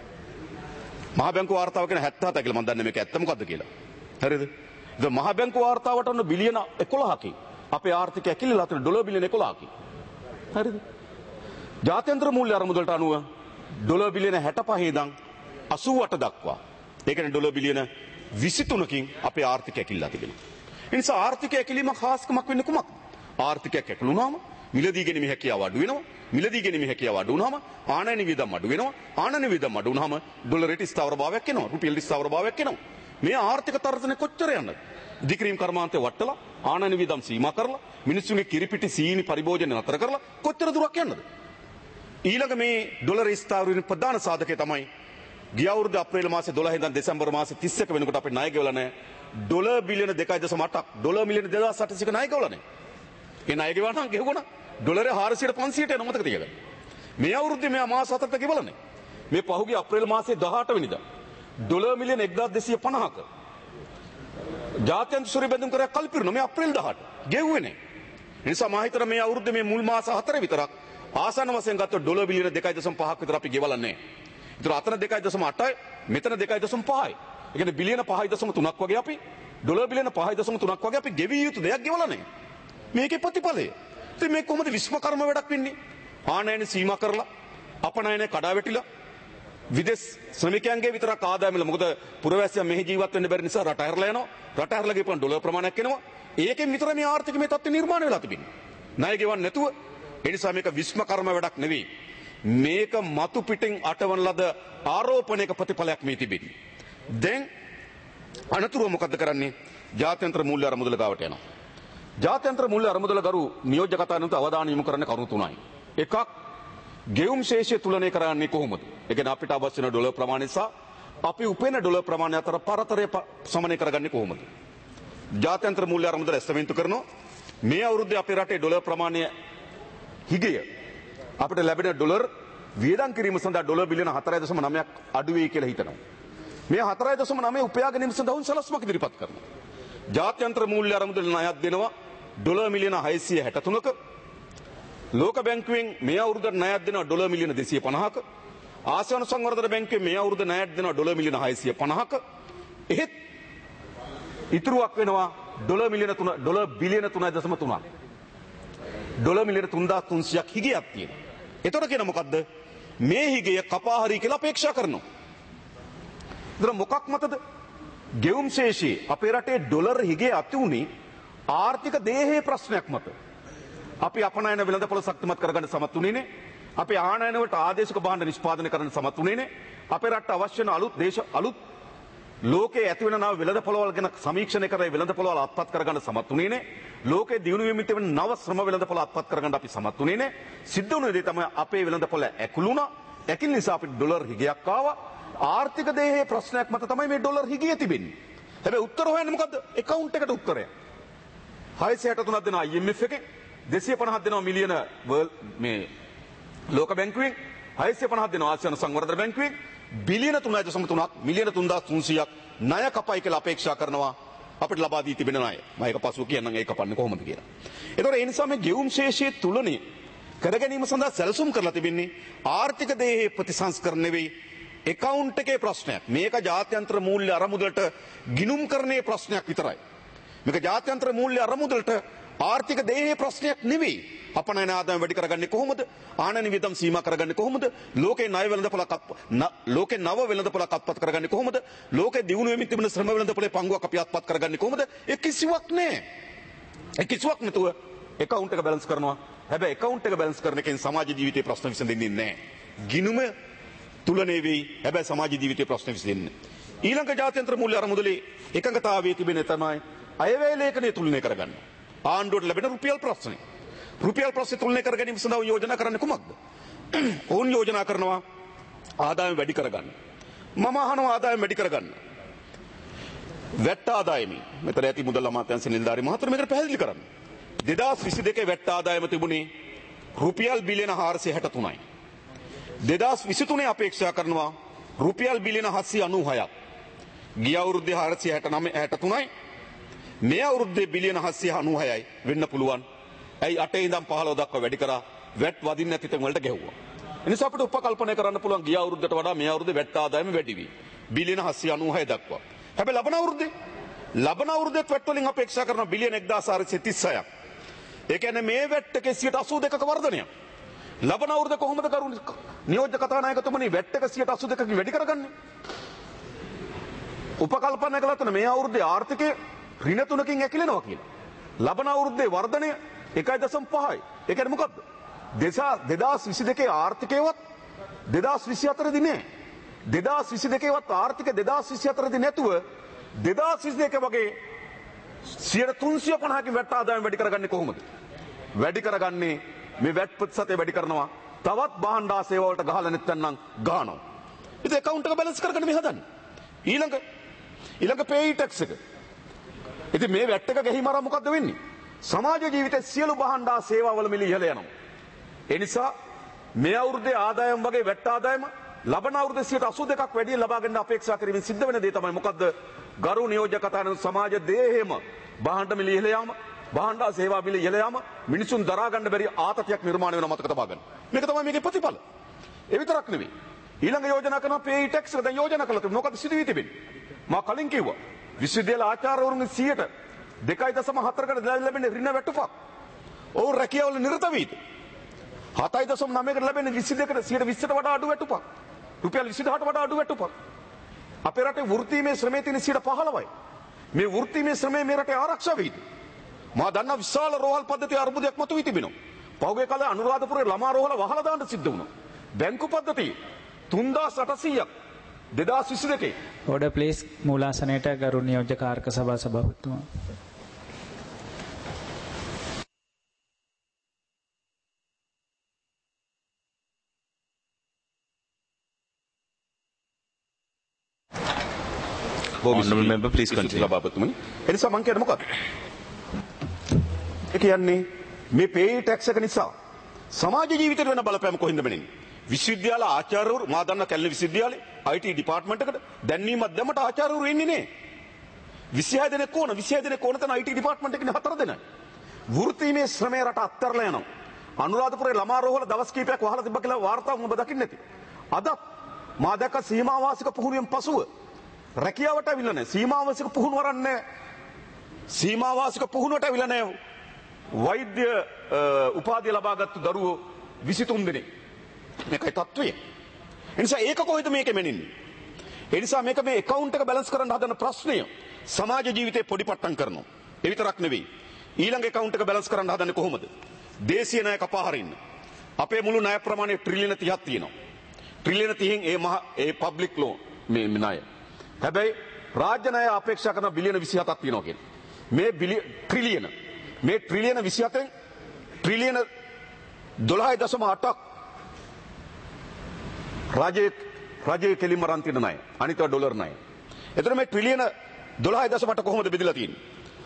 S3: මහ බැංකුව වාර්තාව කියන 77යි කියලා මම දන්නේ මේක ඇත්ත මොකද්ද කියලා. හරිද? ඉතින් මහ බැංකුව වාර්තාවට අනුව බිලියන 11කින් අපේ ආර්ථිකය ඇකිලිලා තියෙන ඩොලර් බිලියන 11කින්. හරිද? ජාත්‍යන්තර මූල්‍ය අරමුදලට අනුව ඩොලර් බිලියන 65 ඉඳන් 88 දක්වා. ඒ කියන්නේ ඩොලර් බිලියන 23කින් අපේ ආර්ථිකය ඇකිලිලා තිබෙනවා. ඒ නිසා ආර්ථිකය ඇකිලීම ખાસකමක් වෙන්නේ කුමක්ද? ආර්ථිකයක් ඇකිලුණාම මිලදී ගැනීම හැකියාව අඩු වෙනවා. මිලදී ගැනීම හැකියාව අඩු වුණාම ආනයන වියදම් අඩු වෙනවා. ආනයන වියදම් අඩු වුණාම ඩොලරයට ස්ථාවරභාවයක් එනවා. රුපියල් ස්ථාවරභාවයක් එනවා. මේ ආර්ථික තර්ජනය කොච්චර යන්නද? ඉදිකිරීම කර්මාන්තේ වටලා ආනයන වියදම් සීමා කරලා මිනිස්සුන්ගේ කිරිපිටි සීනි පරිභෝජනය නතර කරලා කොච්චර දුරක් යන්නද? ඊළඟ මේ ඩොලර් ස්ථාවරයේ ප්‍රධාන සාධකය තමයි ගිය අවුරුද්දේ අප්‍රේල් මාසේ 12 ඉඳන් දෙසැම්බර් මාසේ 31 වෙනකොට අපේ ණය ගෙවලා නැහැ. ඩොලර් බිලියන 2.8ක් ඩොලර් මිලියන 2800ක ණය ගෙවලා නැහැ. ඒ ණය ගෙවන නම් ගෙවුණා ඩොලරේ 400ට 500ට යන මතක තියගන්න. මේ අවුරුද්දේ මෙයා මාස 7කට ගෙවලා නැහැ. මේ පහුගිය අප්‍රේල් මාසේ 18 වෙනිදා ඩොලර් මිලියන 1250ක ජාත්‍යන්තර සුරි බැඳුම් කරයක් කල්පිරුණා මේ අප්‍රේල් 18 ගෙවුවේ නැහැ. ඒ නිසා මම හිතනවා මේ අවුරුද්දේ මේ මුල් මාස 4 විතරක් ආසන්න වශයෙන් ගත්තොත් ඩොලර් බිලියන 2.5ක් විතර අපි ගෙවලා නැහැ. ඒතර අතන 2.8යි මෙතන 2.5යි. ඒ කියන්නේ බිලියන 5.3ක් වගේ අපි ඩොලර් බිලියන 5.3ක් වගේ අපි ගෙවිය යුතු දෙයක් ගෙවලා නැහැ. මේකේ ප්‍රතිඵලය. ඉතින් මේක කොහොමද විශ්වකර්ම වැඩක් වෙන්නේ? ආනයන සීමා කරලා අපනයන කඩා වැටිලා විදේශ ශ්‍රමිකයන්ගේ විතරක් ආදායම වල මොකද පුරවැසියන් මෙහි ජීවත් වෙන්න බැරි නිසා රට හැරලා යනවා. රට හැරලා ගිහපන් ඩොලර් ප්‍රමාණයක් එනවා. ඒකෙන් විතර මේ ආර්ථික මේ තත්ත්වය නිර්මාණය වෙලා තිබෙන්නේ. ණය ගෙවන්න නැතුව. ඒ නිසා මේක විශ්වකර්ම වැඩක් නෙවෙයි. මේක මතු පිටින් අටවන ලද ආරෝපණයක ප්‍රතිඵලයක් මේ තිබෙන්නේ. දැන් අනතුරුව මොකද්ද කරන්නේ? ජාත්‍යන්තර මූල්‍ය අරමුදල ගාවට යනවා. ජාත්‍යන්තර මූල්‍ය අරමුදල ගරු නියෝජ්‍ය කතාවනට අවධානය යොමු කරන්න කරුණු තුනයි. එකක් ගෙවුම් ශේෂය තුලනය කරන්නේ කොහොමද? ඒ කියන්නේ අපිට අවශ්‍ය වෙන ඩොලර් ප්‍රමාණය සහ අපි උපයන ඩොලර් ප්‍රමාණය අතර පරතරය සමනය කරගන්නේ කොහොමද? ජාත්‍යන්තර මූල්‍ය අරමුදල ඇස්තමේන්තු කරනවා මේ අවුරුද්දේ අපේ රටේ ඩොලර් ප්‍රමාණය හිගය අපිට ලැබෙන ඩොලර් වියදම් කිරීම සඳහා ඩොලර් බිලියන 4.9ක් අඩු වෙයි කියලා හිතනවා. මේ 4.9 උපයා ගැනීම සඳහා උන් සලස්මක් ඉදිරිපත් කරනවා. ජාත්‍යන්තර මූල්‍ය අරමුදල ණයක් දෙනවා ඩොලර් මිලියන 663ක. ලෝක බැංකුවෙන් මේ අවුරුද්දට ණයක් දෙනවා ඩොලර් මිලියන 250ක. ආසියානු සංවර්ධන බැංකුවෙන් මේ අවුරුද්ද ණයක් දෙනවා ඩොලර් මිලියන 650ක. එහෙත් ඉතුරුවක් වෙනවා ඩොලර් බිලියන 3.3ක්. ඩොලර් මිලියන 3300ක් හිගයක් තියෙනවා. එතකොට කියන මොකද්ද? මේ හිගය කපා හරි කියලා අපේක්ෂා කරනවා. ඒතර මොකක් මතද? ගෙවුම් ශේෂී අපේ රටේ ඩොලර් හිගේ ඇති උනේ ආර්ථික දේහයේ ප්‍රශ්නයක් මත.
S4: අපි අපනයන වෙළඳපොළ ශක්තිමත් කරගන්න සමත් වුණේ නේ. අපේ ආනයන වලට ආදේශක භාණ්ඩ නිෂ්පාදනය කරන්න සමත් වුණේ නේ. අපේ රටට අවශ්‍ය වෙන අලුත් ලෝකයේ ඇති වෙන නව වෙළඳපොළවල් ගැන සමීක්ෂණය කරලා වෙළඳපොළවල් අත්පත් කරගන්න සමත් වුණේ නේ. ලෝකයේ දියුණු වෙමින් තිබෙන නව ශ්‍රම වෙළඳපොළ අත්පත් කරගන්න අපි සමත් වුණේ නේ. සිද්ධ වුණ දේ තමයි අපේ වෙළඳපොළ ඇකුළුණා. ඇකිලි නිසා අපිට ඩොලර් හිගයක් ආවා. ආර්ථික දේහයේ ප්‍රශ්නයක් මත තමයි මේ ඩොලර් හිගිය තිබෙන්නේ. හැබැයි උත්තර හොයන්නේ මොකද්ද? account එකට උත්තරය. 663ක් දෙනවා IMF එකෙන් 250ක් දෙනවා මිලියන මේ ලෝක බැංකුවෙන් 650ක් දෙනවා ආසියානු සංවර්ධන බැංකුවෙන් බිලියන 3.3ක් මිලියන 3300ක් ණය කපයි කියලා අපේක්ෂා කරනවා අපිට ලබා දී තිබෙන ණය. මම ඒක පසුව කියන්නම් ඒක කපන්නේ කොහොමද කියලා. ඒතකොට ඒ නිසා මේ ගෙවුම් ශේෂයේ තුලනේ කර ගැනීම සඳහා සැලසුම් කරලා තිබෙන්නේ ආර්ථික දේහයේ ප්‍රතිසංස්කරණ නෙවෙයි account එකේ ප්‍රශ්නයක්. මේක ජාත්‍යන්තර මූල්‍ය අරමුදලට ගිණුම්කරණයේ ප්‍රශ්නයක් විතරයි. මේක ජාත්‍යන්තර මූල්‍ය අරමුදලට ආර්ථික දේහයේ ප්‍රශ්නයක් නෙවෙයි. අපනයන ආදායම වැඩි කරගන්නේ කොහොමද? ආනයන වියදම් සීමා කරගන්නේ කොහොමද? ලෝකේ ණය වෙළඳපොළක් ලෝකේ නව වෙළඳපොළක් අත්පත් කරගන්නේ කොහොමද? ලෝකේ දියුණු වෙමින් තිබෙන ශ්‍රම වෙළඳපොළේ පංගුවක් අපි අත්පත් කරගන්නේ කොහොමද? ඒ කිසිවක් නැහැ. ඒ කිසිවක් නැතුව account එක බැලන්ස් කරනවා. හැබැයි account එක බැලන්ස් කරන එකෙන් සමාජ ජීවිතයේ ප්‍රශ්න විසඳෙන්නේ නැහැ. ගිණුම තුලනේ වෙයි. හැබැයි සමාජ ජීවිතයේ ප්‍රශ්න විසඳෙන්නේ. ඊළඟ ජාත්‍යන්තර මූල්‍ය අරමුදලේ එකඟතාවයේ තිබෙන තමයි අයවැය ලේඛනය තුලනය කරගන්න. ආණ්ඩුවට ලැබෙන රුපියල් ප්‍රශ්නේ. රුපියල් ප්‍රශ්නේ තුලනය කර ගැනීම සඳහා යෝජනා කරන්නේ කුමක්ද? ඕන් යෝජනා කරනවා ආදායම වැඩි කරගන්න. මම අහනවා ආදායම වැඩි කරගන්න. වැට් ආදායමයි. මෙතන ඇති මුදල් අමාත්‍යාංශ නිලධාරි මහතුරු මේකට පැහැදිලි කරන්න. 2022 වැට් ආදායම තිබුණේ රුපියල් බිලියන 463යි. 2023 අපේක්ෂා කරනවා රුපියල් බිලියන 796ක්. ගිය අවුරුද්දේ 463යි. මේ අවුරුද්දේ බිලියන 796යි වෙන්න පුළුවන්. ඇයි 8 ඉඳන් 15 දක්වා වැඩි කරා වැට් වදින්න නැති තැන් වලට ගැහුවා. ඒ නිසා අපිට උපකල්පනය කරන්න පුළුවන් ගිය අවුරුද්දට වඩා මේ අවුරුද්දේ වැට් ආදායම වැඩි වී බිලියන 796 දක්වා. හැබැයි ලබන අවුරුද්දේ වැට් වලින් අපේක්ෂා කරන බිලියන 1436ක්. ඒ කියන්නේ මේ වැට් එකේ 82ක වර්ධනයක්. ලබන අවුරුද්දේ කොහොමද කරුණ නියෝජ්‍ය කතානායකතුමනි වැට් එක 82කින් වැඩි කරගන්නේ? උපකල්පනය කළා තන මේ අවුරුද්දේ ආර්ථිකය ඍණ 3කින් ඇකිලෙනවා කියලා. ලබන අවුරුද්දේ වර්ධනය 1.5යි. ඒ කියන්නේ මොකද්ද? 2022 ආර්ථිකයවත් 2024 දී නෑ. 2022වත් ආර්ථික 2024 දී නැතුව 2022 වගේ 350කින් වැට් ආදායම වැඩි කරගන්නේ කොහොමද? වැඩි කරගන්නේ මේ වැට් ප්‍රතිශතය වැඩි කරනවා. තවත් භාණ්ඩා සේවා වලට ගහලා නැත්නම් ගහනවා. ඉතින් account එක බැලන්ස් කරගන්න මේ හදන්නේ. ඊළඟ pay tax එක. ඉතින් මේ වැට් එක ගැහිම අරන් මොකද්ද වෙන්නේ? සමාජ ජීවිතයේ සියලු භාණ්ඩා සේවා වල මිල ඉහළ යනවා. ඒ නිසා මේ අවුරුද්දේ ආදායම වගේ වැට් ආදායම ලබන අවුරුද්දේ 82ක් වැඩි ලබා ගන්න අපේක්ෂා කිරීමෙන් සිද්ධ වෙන දේ තමයි මොකද්ද? ගරු නියෝජ්‍ය කතාන සමාජ දේහෙම භාණ්ඩ මිල ඉහළ යාම, භාණ්ඩා සේවා මිල ඉහළ යාම, මිනිසුන් දරා ගන්න බැරි ආතතියක් නිර්මාණය වෙන මතක තබා ගන්න. මේක තමයි මේකේ ප්‍රතිඵල. ඒ විතරක් නෙවෙයි. ඊළඟ යෝජනා කරන pay tax එක දැන් යෝජනා කළා තිබුණා. මොකද සිදු වී තිබෙන්නේ? මම කලින් කිව්වා. විශ්වවිද්‍යාල ආචාර්යවරුන්ගේ 2.4කට ලැබෙන ඍණ වැටුපක්. ඔවුන් රැකියාවල නිරත වීද 7.9කට ලැබෙන 22ට වඩා අඩු වැටුපක්. රුපියල් 28ට වඩා අඩු වැටුපක්. අපේ රටේ වෘත්තීමේ ශ්‍රමයේ තියෙන 15%යි. මේ වෘත්තීමේ ශ්‍රමය මේ රටේ ආරක්ෂා වෙයිද? මා දන්නා විශාල රෝහල් පද්ධතිය අර්බුදයක් මතුවී තිබෙනවා. පහුගිය කාලේ අනුරාධපුරේ ළමා රෝහල වහලා දාන්න සිද්ධ වුණා. බැංකු පද්ධතිය 3800ක් 2022
S1: order please මූලාසනයට ගරු නියෝජ්‍ය කාර්ක සභා සභාපතිතුමා.
S3: Honorable member, please continue.
S4: සභාපතිතුමනි. එනිසා මම කියන්නේ මොකක්ද? ඒ කියන්නේ මේ pay tax එක නිසා සමාජ ජීවිතේට වෙන බලපෑම කොහින්ද මෙන්නේ? විශ්වවිද්‍යාල ආචාර්යවරු මා දන්න කැලණි විශ්වවිද්‍යාලේ IT ඩිපාර්ට්මන්ට් එකට දැන්වීමක් දැම්මට ආචාර්යවරු ඉන්නේ නේ. 26 දෙනෙක් ඕන 26 දෙනෙක් ඕන තන IT ඩිපාර්ට්මන්ට් එකේ 4 දෙනයි. වෘත්තීමේ ශ්‍රමයේ රට අත්තරලා යනවා. අනුරාධපුරේ ළමා රෝහල දවස් කිහිපයක් වහලා තිබ්බ කියලා වාර්තාවක් ඔබ දකින්නේ නැති. අද මා දැක්ක සීමා වාසික පුහුණුවෙන් පසුව රැකියාවට අවිල්ල නැහැ. සීමා වාසික පුහුණුව වරන්නේ සීමා වාසික පුහුණුවට අවිල්ල නැහැ. වෛද්‍ය උපාධිය ලබාගත්තු දරුවෝ 23 දෙනෙක්. මේකයි තත්ත්වය. එනිසා ඒක කොහෙද මේකෙ මෙනින්නේ? එනිසා මේක මේ account එක බැලන්ස් කරන්න හදන ප්‍රශ්නය සමාජ ජීවිතේ පොඩි පට්ටම් කරනවා. ඒ විතරක් නෙවෙයි. ඊළඟ account එක බැලන්ස් කරන්න හදන්නේ කොහොමද? දේශීය ණය කපා හරින්න. අපේ මුළු ණය ප්‍රමාණය ට්‍රිලියන 30ක් තියෙනවා. ට්‍රිලියන 30න් ඒ පබ්ලික් ලෝන් මේ ණය. හැබැයි රාජ්‍ය ණය අපේක්ෂා කරන බිලියන 27ක් තියෙනවා කියන්නේ. මේ ට්‍රිලියන 27න් ට්‍රිලියන 12.8ක් රජයේ කෙලින්ම රන් තියෙන ණය. අනිතව ඩොලර් ණය. එතකොට මේ ට්‍රිලියන 12.8 කොහොමද බෙදලා තියෙන්නේ?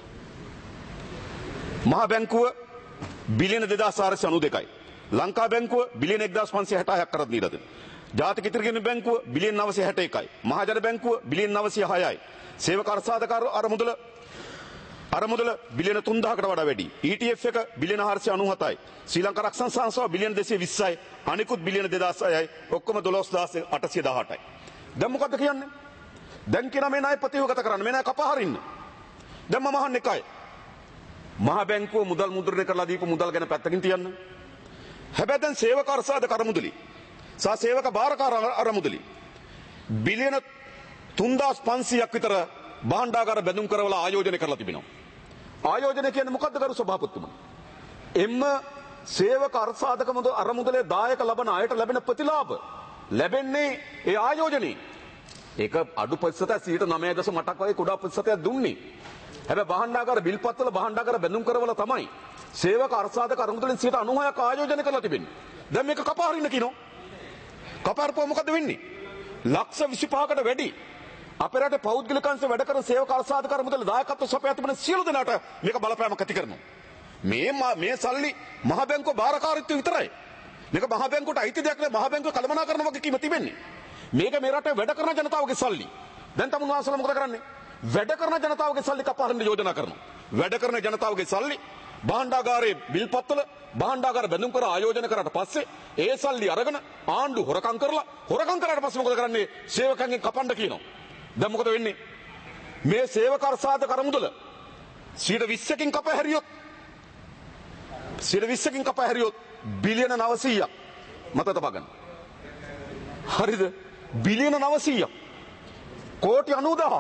S4: මහා බැංකුව බිලියන 2492යි. ලංකා බැංකුව බිලියන 1566ක් කරත් දීලා තියෙනවා. ජාතික ඉතිරිගෙන බැංකුව බිලියන 961යි. මහජන බැංකුව බිලියන 906යි. සේවක අර්ථසාධක අරමුදල බිලියන 3000කට වඩා වැඩි. ETF එක බිලියන 497යි. ශ්‍රී ලංකා රක්ෂණ සංස්ථාව බිලියන 220යි. අනිකුත් බිලියන 2600යි. ඔක්කොම 12818යි. දැන් මොකද කියන්නේ? දැන් කියන මේ ණය ප්‍රතිවගත කරන්න මේ ණය කපා හරින්න. දැන් මම අහන්නේ එකයි. මහා බැංකුව මුදල් මුද්‍රණය කරලා දීපු මුදල් ගැන පැත්තකින් තියන්න. හැබැයි දැන් සේවක අර්ථසාධක අරමුදලි සහ සේවක භාරකාර අරමුදලි බිලියන 3500ක් විතර භාණ්ඩාගාර බැඳුම් කරවලා ආයෝජනය කරලා තිබෙනවා. ආයෝජනය කියන්නේ මොකද්ද කරු සභාපතිතුමනි? එම්ම සේවක අර්ථසාධක අරමුදලේ දායක ලබන අයට ලැබෙන ප්‍රතිලාභ ලැබෙන්නේ ඒ ආයෝජනේ. ඒක අඩු ප්‍රතිශතයක් 9.8ක් වගේ කුඩා ප්‍රතිශතයක් දුන්නේ. හැබැයි භාණ්ඩාගාර බිල්පත්වල භාණ්ඩාගාර බැඳුම් කරවලා තමයි සේවක අර්ථසාධක අරමුදලෙන් 96ක් ආයෝජනය කරලා තිබෙන්නේ. දැන් මේක කපා හරින්න කියනවා. කපාරපුවා මොකද වෙන්නේ? ලක්ෂ 25කට වැඩි අපේ රටේ පෞද්ගලික අංශ වැඩ කරන සේවක අර්ථසාධක අරමුදල දායකත්ව සපයා තිබෙන සියලු දෙනාට මේක බලපෑමක් ඇති කරනවා. මේ සල්ලි මහ බැංකුව බාරකාරීත්වය විතරයි. මේක මහ බැංකුවට අයිති දෙයක් නෙවෙයි. මහ බැංකුව කළමනාකරන වගේ කීම තිබෙන්නේ. මේක මේ රටේ වැඩ කරන ජනතාවගේ සල්ලි. දැන් තමුන්වහන්සේලා මොකද කරන්නේ? වැඩ කරන ජනතාවගේ සල්ලි කපා හරින්න යෝජනා කරනවා. වැඩ කරන ජනතාවගේ සල්ලි භාණ්ඩාගාරයේ බිල්පත්වල භාණ්ඩාගාර බැඳුම් කර ආයෝජන කරාට පස්සේ ඒ සල්ලි අරගෙන ආණ්ඩු හොරකම් කරාට පස්සේ මොකද කරන්නේ? සේවකයන්ගෙන් කපන්න කියනවා. දැන් මොකද වෙන්නේ? මේ සේවක අර්ථසාධක අරමුදල 20%කින් කපා හැරියොත් බිලියන 900ක් මත තබා ගන්න. හරිද? බිලියන 900ක් කෝටි 90000ක්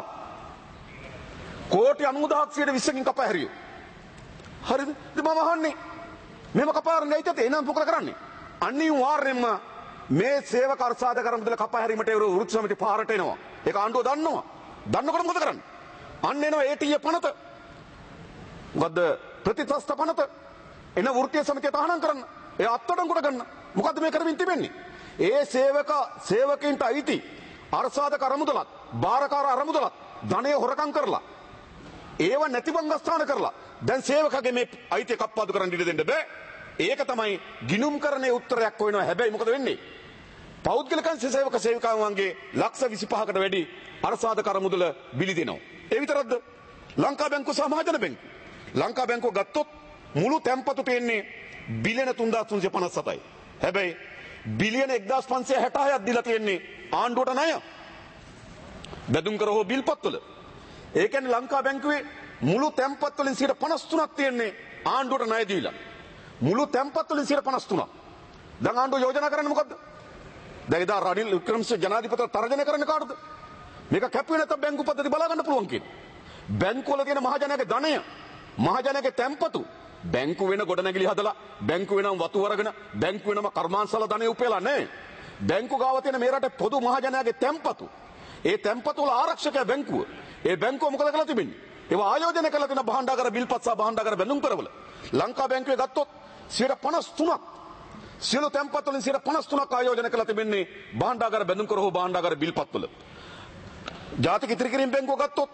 S4: 20%කින් කපා හැරියොත් හරිද? ඉතින් මම අහන්නේ මෙහෙම කපාරන්නේ ඇයිද? එහෙනම් මොකද කරන්නේ? අනිවාර්යෙන්ම මේ සේවක අර්ථසාධක අරමුදල කපා හැරීමට වෘත්ති සමිතිය පාරට එනවා. ඒක ආණ්ඩුව දන්නවා. දන්නකොට මොකද කරන්නේ? අන්න එනවා ATE පනත. මොකද්ද? ප්‍රතිත්‍රස්ත පනත. එන වෘත්තීය සමිතිය තහනම් කරන්න. ඒ අත්අඩංගුවට ගන්න. මොකද්ද මේ කරමින් තිබෙන්නේ? ඒ සේවකයින්ට අයිති අර්ථසාධක අරමුදලත්, බාරකාර අරමුදලත් ධනය හොරකම් කරලා ඒව නැතිවංගස්ථාන කරලා දැන් සේවකගේ මේ අයිතිය කප්පාදු කරන්න ඉඩ දෙන්න බෑ. ඒක තමයි ගිනුම් කරන්නේ උත්තරයක් හොයනවා. හැබැයි මොකද වෙන්නේ? පෞද්ගලික අංශ සේවක සේවිකාවන්ගේ ලක්ෂ 25කට වැඩි අර්ථසාධක අරමුදල බිලි දෙනවා. ඒ විතරක්ද? ලංකා බැංකුව සහ මහජන බැංකුව. ලංකා බැංකුව ගත්තොත් මුළු තැන්පතු තියෙන්නේ බිලියන 3357යි. හැබැයි බිලියන 1566ක් දීලා තියෙන්නේ ආණ්ඩුවට ණය. බැඳුම් කර හෝ බිල්පත්වල. ඒ කියන්නේ ලංකා බැංකුවේ මුළු තැන්පත් වලින් 53ක් තියෙන්නේ ආණ්ඩුවට ණය දීලා. මුළු තැන්පත් වලින් 53ක්. දැන් ආණ්ඩුව යෝජනා කරන්නේ මොකද්ද? දැන් එදා රනිල් වික්‍රමසිංහ ජනාධිපතිව තර්ජනය කරන්නේ කාටද? මේක කැපුවේ නැත්නම් බැංකු පද්ධති බලා ගන්න පුළුවන් කියන. බැංකුවල තියෙන මහජනයාගේ ධනය, මහජනයාගේ තැන්පතු බැංකු වෙන ගොඩනැගිලි හදලා, බැංකු වෙනම වතු වරගෙන, බැංකු වෙනම කර්මාන්තවල ධනය උපයලා නැහැ. බැංකු ගාව තියෙන මේ රටේ පොදු මහජනයාගේ තැන්පතු. ඒ තැන්පතු වල ආරක්ෂකයා බැංකුව. ඒ බැංකුව මොකද කරලා තිබෙන්නේ? ඒවා ආයෝජනය කරලා තියෙන භාණ්ඩාගාර බිල්පත් සහ භාණ්ඩාගාර බැඳුම් කරවල. ලංකා බැංකුවේ ගත්තොත් 53ක් සියලු තැන්පත් වලින් 53ක් ආයෝජනය කරලා තිබෙන්නේ භාණ්ඩාගාර බැඳුම් කර හෝ භාණ්ඩාගාර බිල්පත් වල. ජාතික ඉතිරි කිරීම බැංකුව ගත්තොත්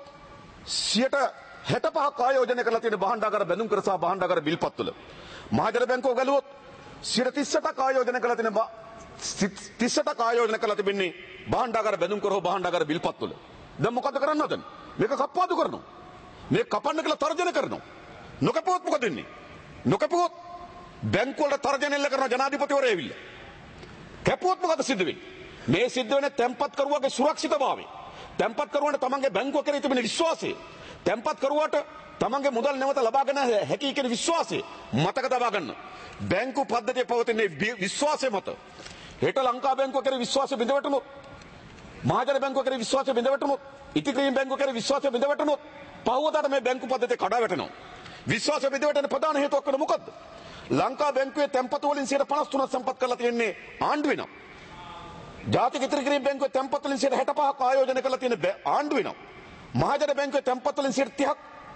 S4: 65ක් ආයෝජනය කරලා තියෙන භාණ්ඩාගාර බැඳුම් කර සහ භාණ්ඩාගාර බිල්පත් වල. මහජන බැංකුව ගලුවොත් 38ක් ආයෝජනය කරලා තියෙන 38ක් ආයෝජනය කරලා තිබෙන්නේ භාණ්ඩාගාර බැඳුම් කර හෝ භාණ්ඩාගාර බිල්පත් වල. දැන් මොකද කරන්න හදන්නේ? මේක කප්පාදු කරනවා. මේක කපන්න කියලා තර්ජනය කරනවා. නොකපුවොත් මොකද වෙන්නේ? නොකපුවොත් බැංකුව වලට තර්ජනය එල්ල කරන ජනාධිපතිවරයා ඇවිල්ලා. කැපුවොත් මොකද සිද්ධ වෙන්නේ? මේ සිද්ධ වෙන්නේ තැන්පත් කරුවාගේ සුරක්ෂිතභාවය. තැන්පත් කරුවාට තමන්ගේ බැංකුව කෙරෙහි තිබෙන විශ්වාසය. තැන්පත් කරුවාට තමන්ගේ මුදල් නැවත ලබාගෙන හැකි කියන විශ්වාසය මතක තබා ගන්න. බැංකු පද්ධතිය පවතින විශ්වාසය මත. හෙට ලංකා බැංකුව කෙරෙහි විශ්වාසය බිඳවැටුනොත්, මහජන බැංකුව කෙරෙහි විශ්වාසය බිඳවැටුනොත්, ඉතික්‍රීම් බැංකුව කෙරෙහි විශ්වාසය බිඳවැටුනොත් පහවදාට මේ බැංකු පද්ධතිය කඩා වැටෙනවා. විශ්වාසය බිඳවැටෙන ප්‍රධාන හේතුවක් වෙන මොකද්ද? ලංකා බැංකුවේ තැන්පතු වලින් 53% සම්පත් කරලා තියෙන්නේ ආණ්ඩුව වෙනවා. ජාතික ඉතිරි කිරීම බැංකුවේ තැන්පත් වලින් 65% ආයෝජනය කරලා තියෙන ආණ්ඩුව වෙනවා. මහජන බැංකුවේ තැන්පත් වලින් 30%ක්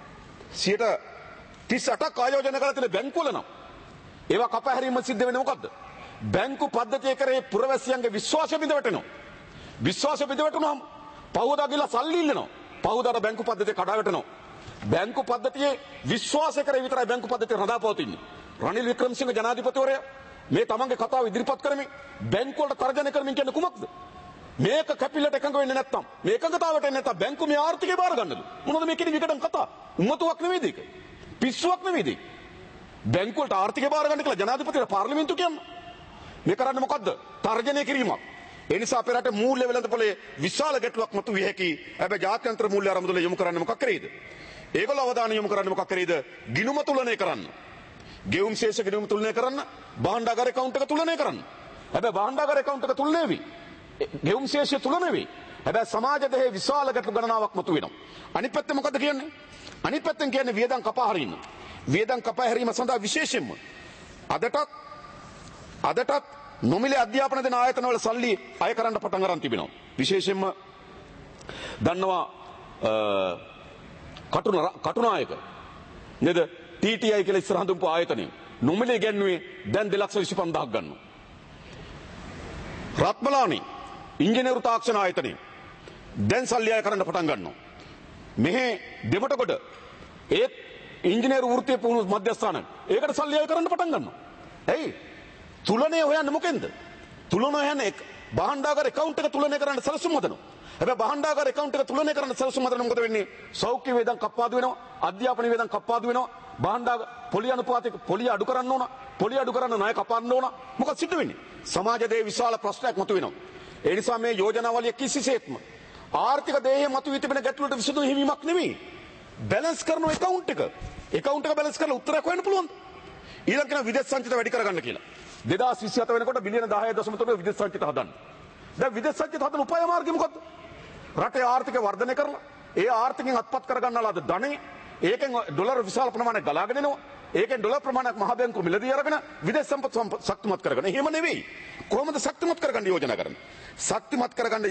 S4: 38ක් ආයෝජනය කරලා තියෙන බැංකුවල නම් ඒවා කපහැරීම සිද්ධ වෙන්නේ මොකද්ද? බැංකු පද්ධතිය කරේ පුරවැසියන්ගේ විශ්වාසය බිඳ වැටෙනවා. විශ්වාසය බිඳ වැටුනහම පහුවදා ගිහලා සල්ලි ඉල්ලනවා. පහුවදාට බැංකු පද්ධතිය කඩා වැටෙනවා. බැංකු පද්ධතියේ විශ්වාසය කරේ විතරයි බැංකු පද්ධතිය රඳාපවතින්නේ. රනිල් වික්‍රමසිංහ ජනාධිපතිවරයා මේ තමන්ගේ කතාව ඉදිරිපත් කරමින් බැංකු වලට තර්ජනය කරමින් කියන්නේ කුමක්ද? මේක කැපිල්ලට එකඟ වෙන්නේ නැත්තම් මේ එකඟතාවට එන්නේ නැත්තම් බැංකු මේ ආර්ථිකය බාර ගන්නද? මොනවද මේ කියන්නේ විකටම් කතා? උම්මතුවක් නෙමෙයිද ඒක? පිස්සුවක් නෙමෙයිද? බැංකු වලට ආර්ථිකය බාර ගන්න කියලා ජනාධිපතිවරයා පාර්ලිමේන්තුව කියන්නේ. මේ කරන්නේ මොකද්ද? තර්ජනය කිරීමක්. ඒ නිසා අපේ රටේ මූල්‍ය වෙළඳපොලේ විශාල ගැටලුවක් මතුවිය හැකි. හැබැයි ජාත්‍යන්තර මූල්‍ය අරමුදල යොමු කරන්නේ මොකක් කරේද? ඒගොල්ලෝ අවධානය යොමු කරන්නේ මොකක් කරේද? ගිණුම තුලනය කරන්න. ගෙවුම් ශේෂ ගිණුම තුලනය කරන්න, භාණ්ඩාගාර account එක තුලනය කරන්න. හැබැයි භාණ්ඩාගාර account එක තුල නෙවෙයි. ගෙවුම් ශේෂය තුල නෙවෙයි. හැබැයි සමාජ දෙහි විශාල ගැටලු ගණනාවක් මතුවෙනවා. අනිත් පැත්තේ මොකද්ද කියන්නේ? අනිත් පැත්තෙන් කියන්නේ වියදම් කපා හරින්න. වියදම් කපා හැරීම සඳහා විශේෂයෙන්ම අදටත් නොමිලේ අධ්‍යාපන දෙන ආයතන වල සල්ලි අය කරන්න පටන් අරන් තිබෙනවා. විශේෂයෙන්ම දන්නවා කටුනායක නේද? TTI කියලා ඉස්සර හඳුන්පු ආයතනය නොමිලේ ගැන්නුවේ දැන් 2,25,000ක් ගන්නවා. රත්මලානි ඉංජිනේරු තාක්ෂණ ආයතනය දැන් සල්ලි අය කරන්න පටන් ගන්නවා. මෙහි දෙමටකොට ඒත් ඉංජිනේරු වෘත්තිය පුහුණු මධ්‍යස්ථාන ඒකට සල්ලි අය කරන්න පටන් ගන්නවා. ඇයි? තුලනේ හොයන්නේ මොකෙන්ද? තුලන හොයන්නේ භාණ්ඩාගාර account එක තුලනය කරන්න සැලසුම් හදනවා. හැබැයි භාණ්ඩාගාර account එක තුලනය කරන්න සැලසුම් හදන මොකද වෙන්නේ? සෞඛ්‍ය වේදන් කප්පාදු වෙනවා, අධ්‍යාපන වේදන් කප්පාදු වෙනවා, භාණ්ඩාගාර පොලි අනුපාතයක පොලි අඩු කරන්න ඕන, පොලි අඩු කරන්න ණය කපන්න ඕන. මොකද සිද්ධ වෙන්නේ? සමාජයේ විශාල ප්‍රශ්නයක් මතුවෙනවා. ඒ නිසා මේ යෝජනාවලිය කිසිසේත්ම ආර්ථික දේහය මතුවී තිබෙන ගැටලුවට විසඳුම් හිමීමක් නෙමෙයි. බැලන්ස් කරන account එක බැලන්ස් කරලා උත්තරයක් හොයන්න පුළුවන්. ඊළඟ කෙනා විදේශ සංචිත වැඩි කරගන්න කියලා. 2027 වෙනකොට බිලියන 10.3 විදේශ සංචිත හදන්න. දැන් විදේශ සංචිත හදන උපාය මාර්ගය මොකද්ද? රටේ ආර්ථිකය වර්ධනය කරලා ඒ ආර්ථිකයෙන් අත්පත් කරගන්නලාද ධනෙ ඒකෙන් ඩොලර් විශාල ප්‍රමාණයක් ගලාගෙන එනවා. ඒකෙන් ඩොලර් ප්‍රමාණයක් මහ බැංකුව මිලදී අරගෙන විදේශ සම්පත් ශක්තිමත් කරගන්න. එහෙම නෙවෙයි. කොහොමද ශක්තිමත් කරගන්න යෝජනා කරන්නේ? ශක්තිමත් කරගන්න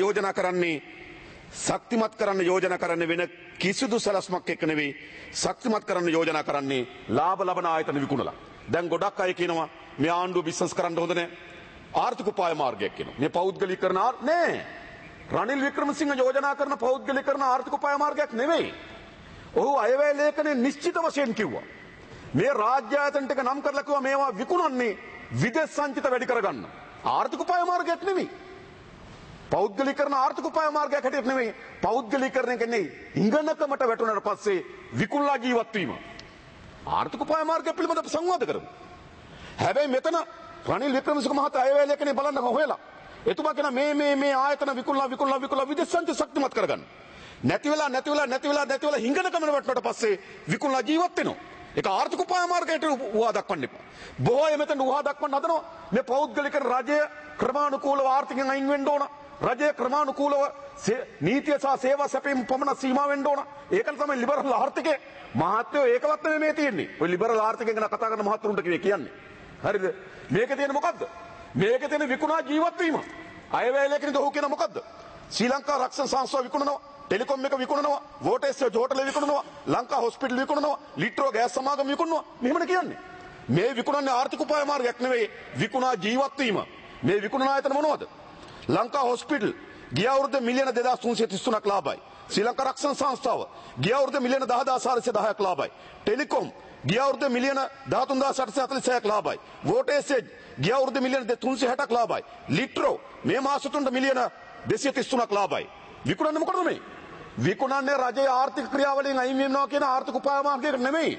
S4: යෝජනා කරන්නේ වෙන කිසිදු සලස්මක් එක්ක නෙවෙයි. ශක්තිමත් කරන්න යෝජනා කරන්නේ ලාභ ලබන ආයතන විකුණලා. දැන් ගොඩක් අය කියනවා මේ ආණ්ඩුව බිස්නස් කරන්න හොඳ නැහැ. ආර්ථික උපාය මාර්ගයක් කියනවා. මේ පෞද්ගලීකරණ නෑ. රනිල් වික්‍රමසිංහ යෝජනා කරන පෞද්ගලීකරණ ආර්ථික උපාය මාර්ගයක් නෙවෙයි. ඔහු අයවැය ලේඛනයේ නිශ්චිත වශයෙන් කිව්වා. මේ රාජ්‍ය ආයතන ටික නම් කරලා කිව්වා මේවා විකුණන්නේ විදේශ සංචිත වැඩි කරගන්න. ආර්ථික උපාය මාර්ගයක් නෙවෙයි. පෞද්ගලීකරණ ආර්ථික උපාය මාර්ගයක් හැටියට නෙවෙයි. පෞද්ගලීකරණය කියන්නේ ඉංගනකමට වැටුණාට පස්සේ විකුණලා ජීවත් වීම. ආර්ථික උපාය මාර්ගය පිළිබඳව සංවාද කරමු. හැබැයි මෙතන රනිල් වික්‍රමසිංහ මහතා අයවැය ලේඛනයේ බලන්න හොයලා එතුමා කියන මේ ආයතන විකුණලා විදේශ සංචිත ශක්තිමත් කරගන්න. නැති වෙලා හිඟනකමන වටනට පස්සේ විකුණලා ජීවත් වෙනවා. ඒක ආර්ථික උපාය මාර්ගයට උවා දක්වන්න එපා. බොහෝ අය මෙතන උවා දක්වන්න හදනවා මේ පෞද්ගලික රජය ක්‍රමානුකූලව ආර්ථිකයෙන් අයින් වෙන්න ඕන. රජය ක්‍රමානුකූලව නීතිය සහ සේවා සැපීම පමණ සීමා වෙන්න ඕන. ඒකල තමයි ලිබරල් ආර්ථිකය. මහත්යෝ ඒකවත් නෙමෙයි මේ තියෙන්නේ. ඔය ලිබරල් ආර්ථිකය ගැන කතා කරන මහත්තුරුන්ට කියන්නේ. හරිද? මේකේ තියෙන මොකද්ද? මේකේ තියෙන විකුණා ජීවත් වීම. අයවැය ලේඛනයේ ඔහු කියන මොකද්ද? ශ්‍රී ලංකා රක්ෂණ සංස්ථාව විකුණනවා. ටෙලිකොම් එක විකුණනවා, වෝටේස් හෝටලේ විකුණනවා, ලංකා හොස්පිටල් විකුණනවා, ලිට්‍රෝ ගෑස් සමාගම විකුණනවා. මෙහෙමද කියන්නේ? මේ විකුණන්නේ ආර්ථික උපාය මාර්ගයක් නෙවෙයි, විකුණා ජීවත් වීම. මේ විකුණන ආයතන මොනවද? ලංකා හොස්පිටල් ගිය අවුරුද්දේ මිලියන 2333ක් ලාභයි. ශ්‍රී ලංකා රක්ෂණ සංස්ථාව ගිය අවුරුද්දේ මිලියන 10410ක් ලාභයි. ටෙලිකොම් ගිය අවුරුද්දේ මිලියන 13846ක් ලාභයි. වෝටේස් ගිය අවුරුද්දේ මිලියන 360ක් ලාභයි. ලිට්‍රෝ මේ මාස තුනට මිලියන 233ක් ලාභයි. විකුණන්නේ මොකටද මේ? විකුණන්නේ රජයේ ආර්ථික ක්‍රියාවලියෙන් අයින් වෙනවා කියන ආර්ථික උපාය මාර්ගයකට නෙමෙයි.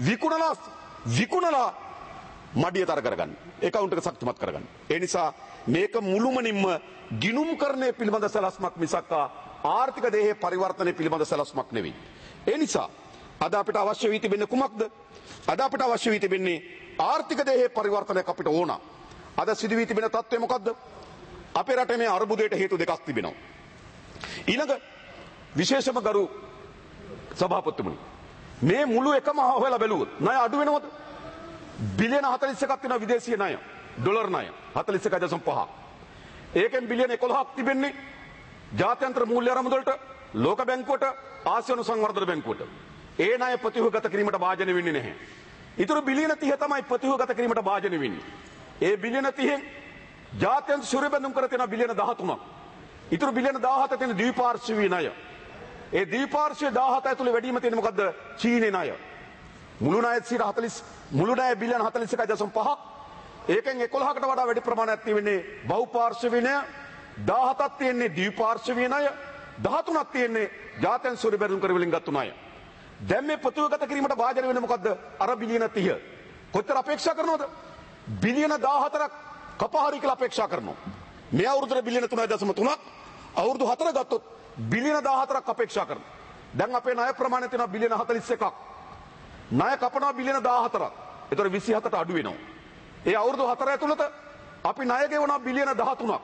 S4: විකුණලා මඩිය තර කරගන්න. account එක ශක්තිමත් කරගන්න. ඒ නිසා මේක මුළුමනින්ම ගිණුම්කරණය පිළිබඳ සැලැස්මක් මිසක් ආර්ථික දේහේ පරිවර්තනය පිළිබඳ සැලැස්මක් නෙවෙයි. ඒ නිසා අද අපිට අවශ්‍ය වී තිබෙන්නේ කුමක්ද? අද අපිට අවශ්‍ය වී තිබෙන්නේ ආර්ථික දේහේ පරිවර්තනයක් අපිට ඕන. අද සිදු වී තිබෙන තත්ත්වය මොකද්ද? අපේ රටේ මේ අර්බුදයට හේතු දෙකක් තිබෙනවා. ඊළඟ විශේෂම ගරු සභාපතිතුමනි මේ මුළු එකම හොයලා බැලුවොත් ණය අඩු වෙනවද? බිලියන 41ක් තියෙනවා විදේශීය ණය. ඩොලර් ණය 41.5. ඒකෙන් බිලියන 11ක් තිබෙන්නේ ජාත්‍යන්තර මූල්‍ය අරමුදලට, ලෝක බැංකුවට, ආසියානු සංවර්ධන බැංකුවට. ඒ ණය ප්‍රතිව්‍යුහගත කිරීමට භාජනය වෙන්නේ නැහැ. ඊටු බිලියන 30 තමයි ප්‍රතිව්‍යුහගත කිරීමට භාජනය වෙන්නේ. ඒ බිලියන 30න් ජාත්‍යන්තර සූර්ය බැඳුම් කර තියෙන බිලියන 13ක්. ඊටු බිලියන 17 තියෙන ද්විපාර්ශ්වීය ණය. ඒ ද්විපාර්ශ්වීය 17 ඇතුලේ වැඩිම තියෙන මොකද්ද? චීනේ ණය. මුළු ණය 40 මුළු ණය බිලියන 41.5ක්. ඒකෙන් 11කට වඩා වැඩි ප්‍රමාණයක් තියෙන්නේ බහුපාර්ශ්වීය ණය. 17ක් තියෙන්නේ ද්විපාර්ශ්වීය ණය. 13ක් තියෙන්නේ ජාත්‍යන්තර සූර්ය බැඳුම් කර වලින් ගත්ත ණය. දැන් මේ ප්‍රතිව්‍යුහගත කිරීමට භාජනය වෙන්නේ මොකද්ද? අර බිලියන 30. කොච්චර අපේක්ෂා කරනවද? බිලියන 14ක් කපහරි කියලා අපේක්ෂා කරනවා. මේ අවුරුද්දේ බිලියන 3.3ක් අවුරුදු 4 ගත්තොත් බිලියන 14ක් අපේක්ෂා කරනවා. දැන් අපේ ණය ප්‍රමාණය තියෙනවා බිලියන 41ක්. ණය කපනවා බිලියන 14ක්. ඒතර 27ට අඩු වෙනවා. ඒ අවුරුදු 4 ඇතුළත අපි ණය ගෙවනවා බිලියන 13ක්.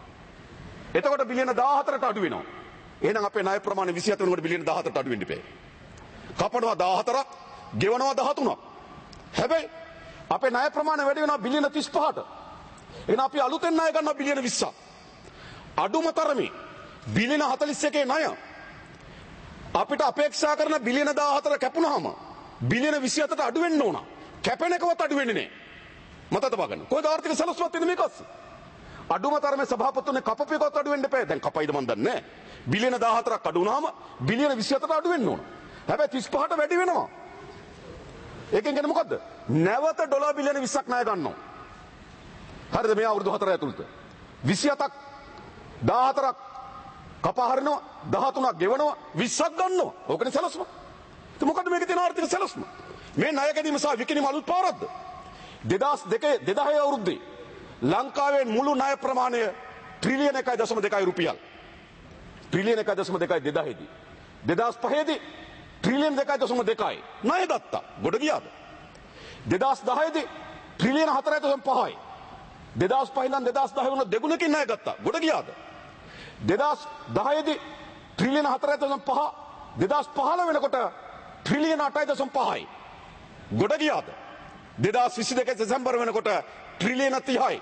S4: එතකොට බිලියන 14ට අඩු වෙනවා. එහෙනම් අපේ ණය ප්‍රමාණය 27 වෙනකොට බිලියන 17ට අඩු වෙන්න ඉපේ. කපනවා 14ක්, ගෙවනවා 13ක්. හැබැයි අපේ ණය ප්‍රමාණය වැඩි වෙනවා බිලියන 35ට. එහෙනම් අපි අලුතෙන් ණය ගන්නවා බිලියන 20ක්. අඩුම තරමේ බිලියන 41 ණය අපිට අපේක්ෂා කරන බිලියන 14 කැපුණාම බිලියන 27ට අඩු වෙන්න ඕන. කැපෙන එකවත් අඩු වෙන්නේ නැහැ. මතක තබා ගන්න. කොයිද ආර්ථික සැලසුමක් තියෙන්නේ මේක අස්සේ? අඩුම තරමේ සභාපතිතුමනේ කපපු එකවත් අඩු වෙන්න එපා. දැන් කපයිද මන් දන්නේ නැහැ. බිලියන 14ක් අඩු වුණාම බිලියන 27ට අඩු වෙන්න ඕන. හැබැයි 35ට වැඩි වෙනවා. ඒකෙන් කියන්නේ මොකද්ද? නැවත ඩොලර් බිලියන 20ක් ණය ගන්නවා. හරිද? මේ අවුරුදු 4 ඇතුළත 27ක් 14ක් කපහරිනවා, 13ක් ගෙවනවා, 20ක් ගන්නවා. ඕකනේ සැලසුම. ඉතින් මොකද්ද මේකේ තියෙන ආර්ථික සැලසුම? මේ ණය ගැනීම සහ විකිණීම අලුත් පාරක්ද? 2002 අවුරුද්දේ ලංකාවේ මුළු ණය ප්‍රමාණය ට්‍රිලියන 1.2 රුපියල්. ට්‍රිලියන 1.2 2000 දී. 2005 දී ට්‍රිලියන 2.2යි ණය ගත්තා. ගොඩ ගියාද? 2010 දී ට්‍රිලියන 4.5යි. 2005 ඉඳන් 2010 වුණ දෙගුණකින් ණය ගත්තා. ගොඩ ගියාද? 2010 දී ට්‍රිලියන 4.5, 2015 වෙනකොට ට්‍රිලියන 8.5යි. ගොඩ ගියාද? 2022 දෙසැම්බර් වෙනකොට ට්‍රිලියන 30යි.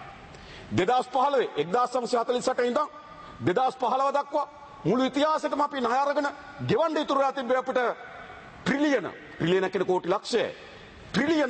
S4: 2015 1948 ඉඳන් 2015 දක්වා මුළු ඉතිහාසෙටම අපි ණය අරගෙන ගෙවන්න ඉතුරු වෙලා තිබ්බේ අපිට ට්‍රිලියන කියන කෝටි ලක්ෂය ට්‍රිලියන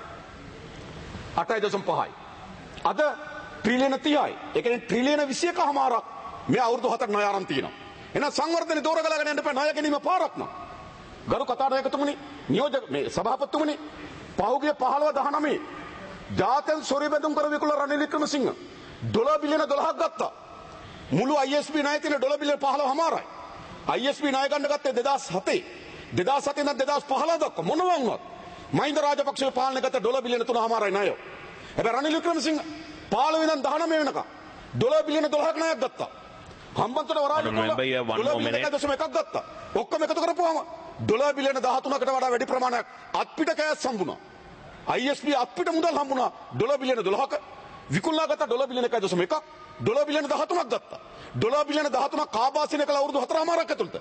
S4: 8.5යි. අද ට්‍රිලියන 30යි. ඒ කියන්නේ ට්‍රිලියන 21කමාරක් මේ අවුරුදු 7ක් ණය අරන් තියෙනවා. එහෙනම් සංවර්ධනේ දෝරගලාගෙන යන්න එපා. ණය ගැනීම පාරක් නෝ. ගරු කතානායකතුමනි, නියෝජක මේ සභාපතිතුමනි, පහුගිය 15-19 ජාත්‍යන්තර සොරි බැඳුම් කර විකුල රනිල් වික්‍රමසිංහ ඩොලර් බිලියන 12ක් ගත්තා. මුළු ISP ණය තියෙන ඩොලර් බිලියන 15මාරයි. ISP ණය ගන්න ගත්තේ 2007. 2007 ඉඳන් 2015 දක්වා මොනවා වුණත් මහින්ද රාජපක්ෂ පාලනය ගත්ත ඩොලර් බිලියන 3මාරයි ණය. හැබැයි රනිල් වික්‍රමසිංහ 15 ඉඳන් 19 වෙනකම් ඩොලර් බිලියන 12ක් ණයක් ගත්තා. හම්බන්තොට වරාජ ඩොලර් බිලියන 1.1ක් ගත්තා. ඔක්කොම එකතු කරපුවාම ඩොලර් බිලියන 13කට වඩා වැඩි ප්‍රමාණයක් අත්පිට කෑස් හම්බුණා. ISP අත්පිට මුදල් හම්බුණා ඩොලර් බිලියන 12ක. විකුණලා ගත්ත ඩොලර් බිලියන 1.1ක්. ඩොලර් බිලියන 13ක් ගත්තා. ඩොලර් බිලියන 13ක් කාබාසින කළ අවුරුදු 4මාරක් ඇතුළත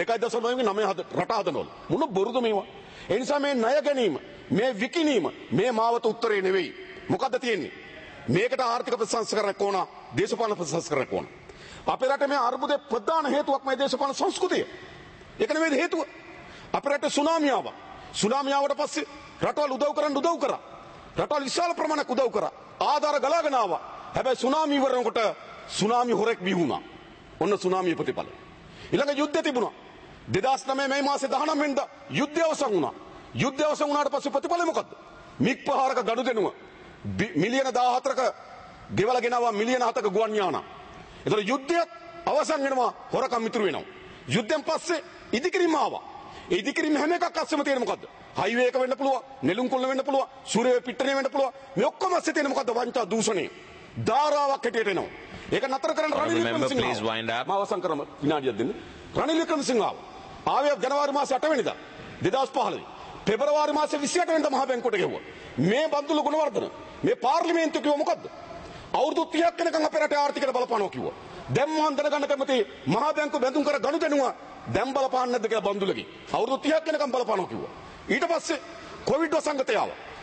S4: 2.9 රට හදනවලු. මොන බොරුද මේවා? ඒ නිසා මේ ණය ගැනීම, මේ විකිණීම, මේ මාවත උත්තරේ නෙවෙයි. මොකද්ද තියෙන්නේ? මේකට ආර්ථික ප්‍රතිසංස්කරණයක් ඕන, දේශපාලන ප්‍රතිසංස්කරණයක් ඕන. අපේ රටේ මේ අර්බුදේ ප්‍රධාන හේතුවක් මේ දේශපාලන සංස්කෘතිය. ඒක නෙවෙයි හේතුව. අපේ රටේ සුනාමිය ආවා. සුනාමිය ආවට පස්සේ රටවල් උදව් කරා. රටවල් විශාල ප්‍රමාණයක් උදව් කරා. ආධාර ගලාගෙන ආවා. හැබැයි සුනාමිය ඉවර වෙනකොට සුනාමි හොරෙක් බිහුණා. ඔන්න සුනාමිය ප්‍රතිඵල. ඊළඟ යුද්ධය තිබුණා. 2009 මේ මාසේ 19 වෙනිදා යුද්ධය අවසන් වුණා. යුද්ධය අවසන් වුණාට පස්සේ ප්‍රතිඵලය මොකද්ද? මිග් ප්‍රහාරක ගනුදෙනුව මිලියන 14ක ගෙවලා ගෙනාවා මිලියන 7ක ගුවන් යාන. ඒතර යුද්ධයත් අවසන් වෙනවා, හොරකම් ඉතුරු වෙනවා. යුද්ධයෙන් පස්සේ ඉදිකිරීම ආවා. ඒ ඉදිකිරීම හැම එකක් අස්සෙම තියෙන මොකද්ද? හයිවේ එක වෙන්න පුළුවන්, නෙළුම් කොල්ල වෙන්න පුළුවන්, සූර්ය පිටරේ වෙන්න පුළුවන්. මේ ඔක්කොම අස්සේ තියෙන මොකද්ද? වංචා දූෂණය. ධාරාවක් හැටියට එනවා. ඒක නතර කරන්න රනිල් වික්‍රමසිංහ මා අවසන් කරම විනාඩියක් දෙන්න. රනිල් වික්‍රමසිංහ ආවේ ජනවාරි මාසේ 8 වෙනිදා 2015. පෙබරවාරි මාසේ 28 වෙනිදා මහ බැංකුවට ගෙවුවා. මේ බන්දුල ගුණවර්ධන මේ පාර්ලිමේන්තුව කිව්ව මොකද්ද? අවුරුදු 30ක් වෙනකන් අපේ රටේ ආර්ථිකයට බලපානවා කිව්වා. දැන් මම දැනගන්න කැමති මහ බැංකුව බැඳුම් කර ගනුදෙනුව දැන් බලපාන්නේ නැද්ද කියලා බන්දුලගේ. අවුරුදු 30ක් වෙනකන් බලපානවා කිව්වා. ඊට පස්සේ කොවිඩ් වසංගතය ආවා.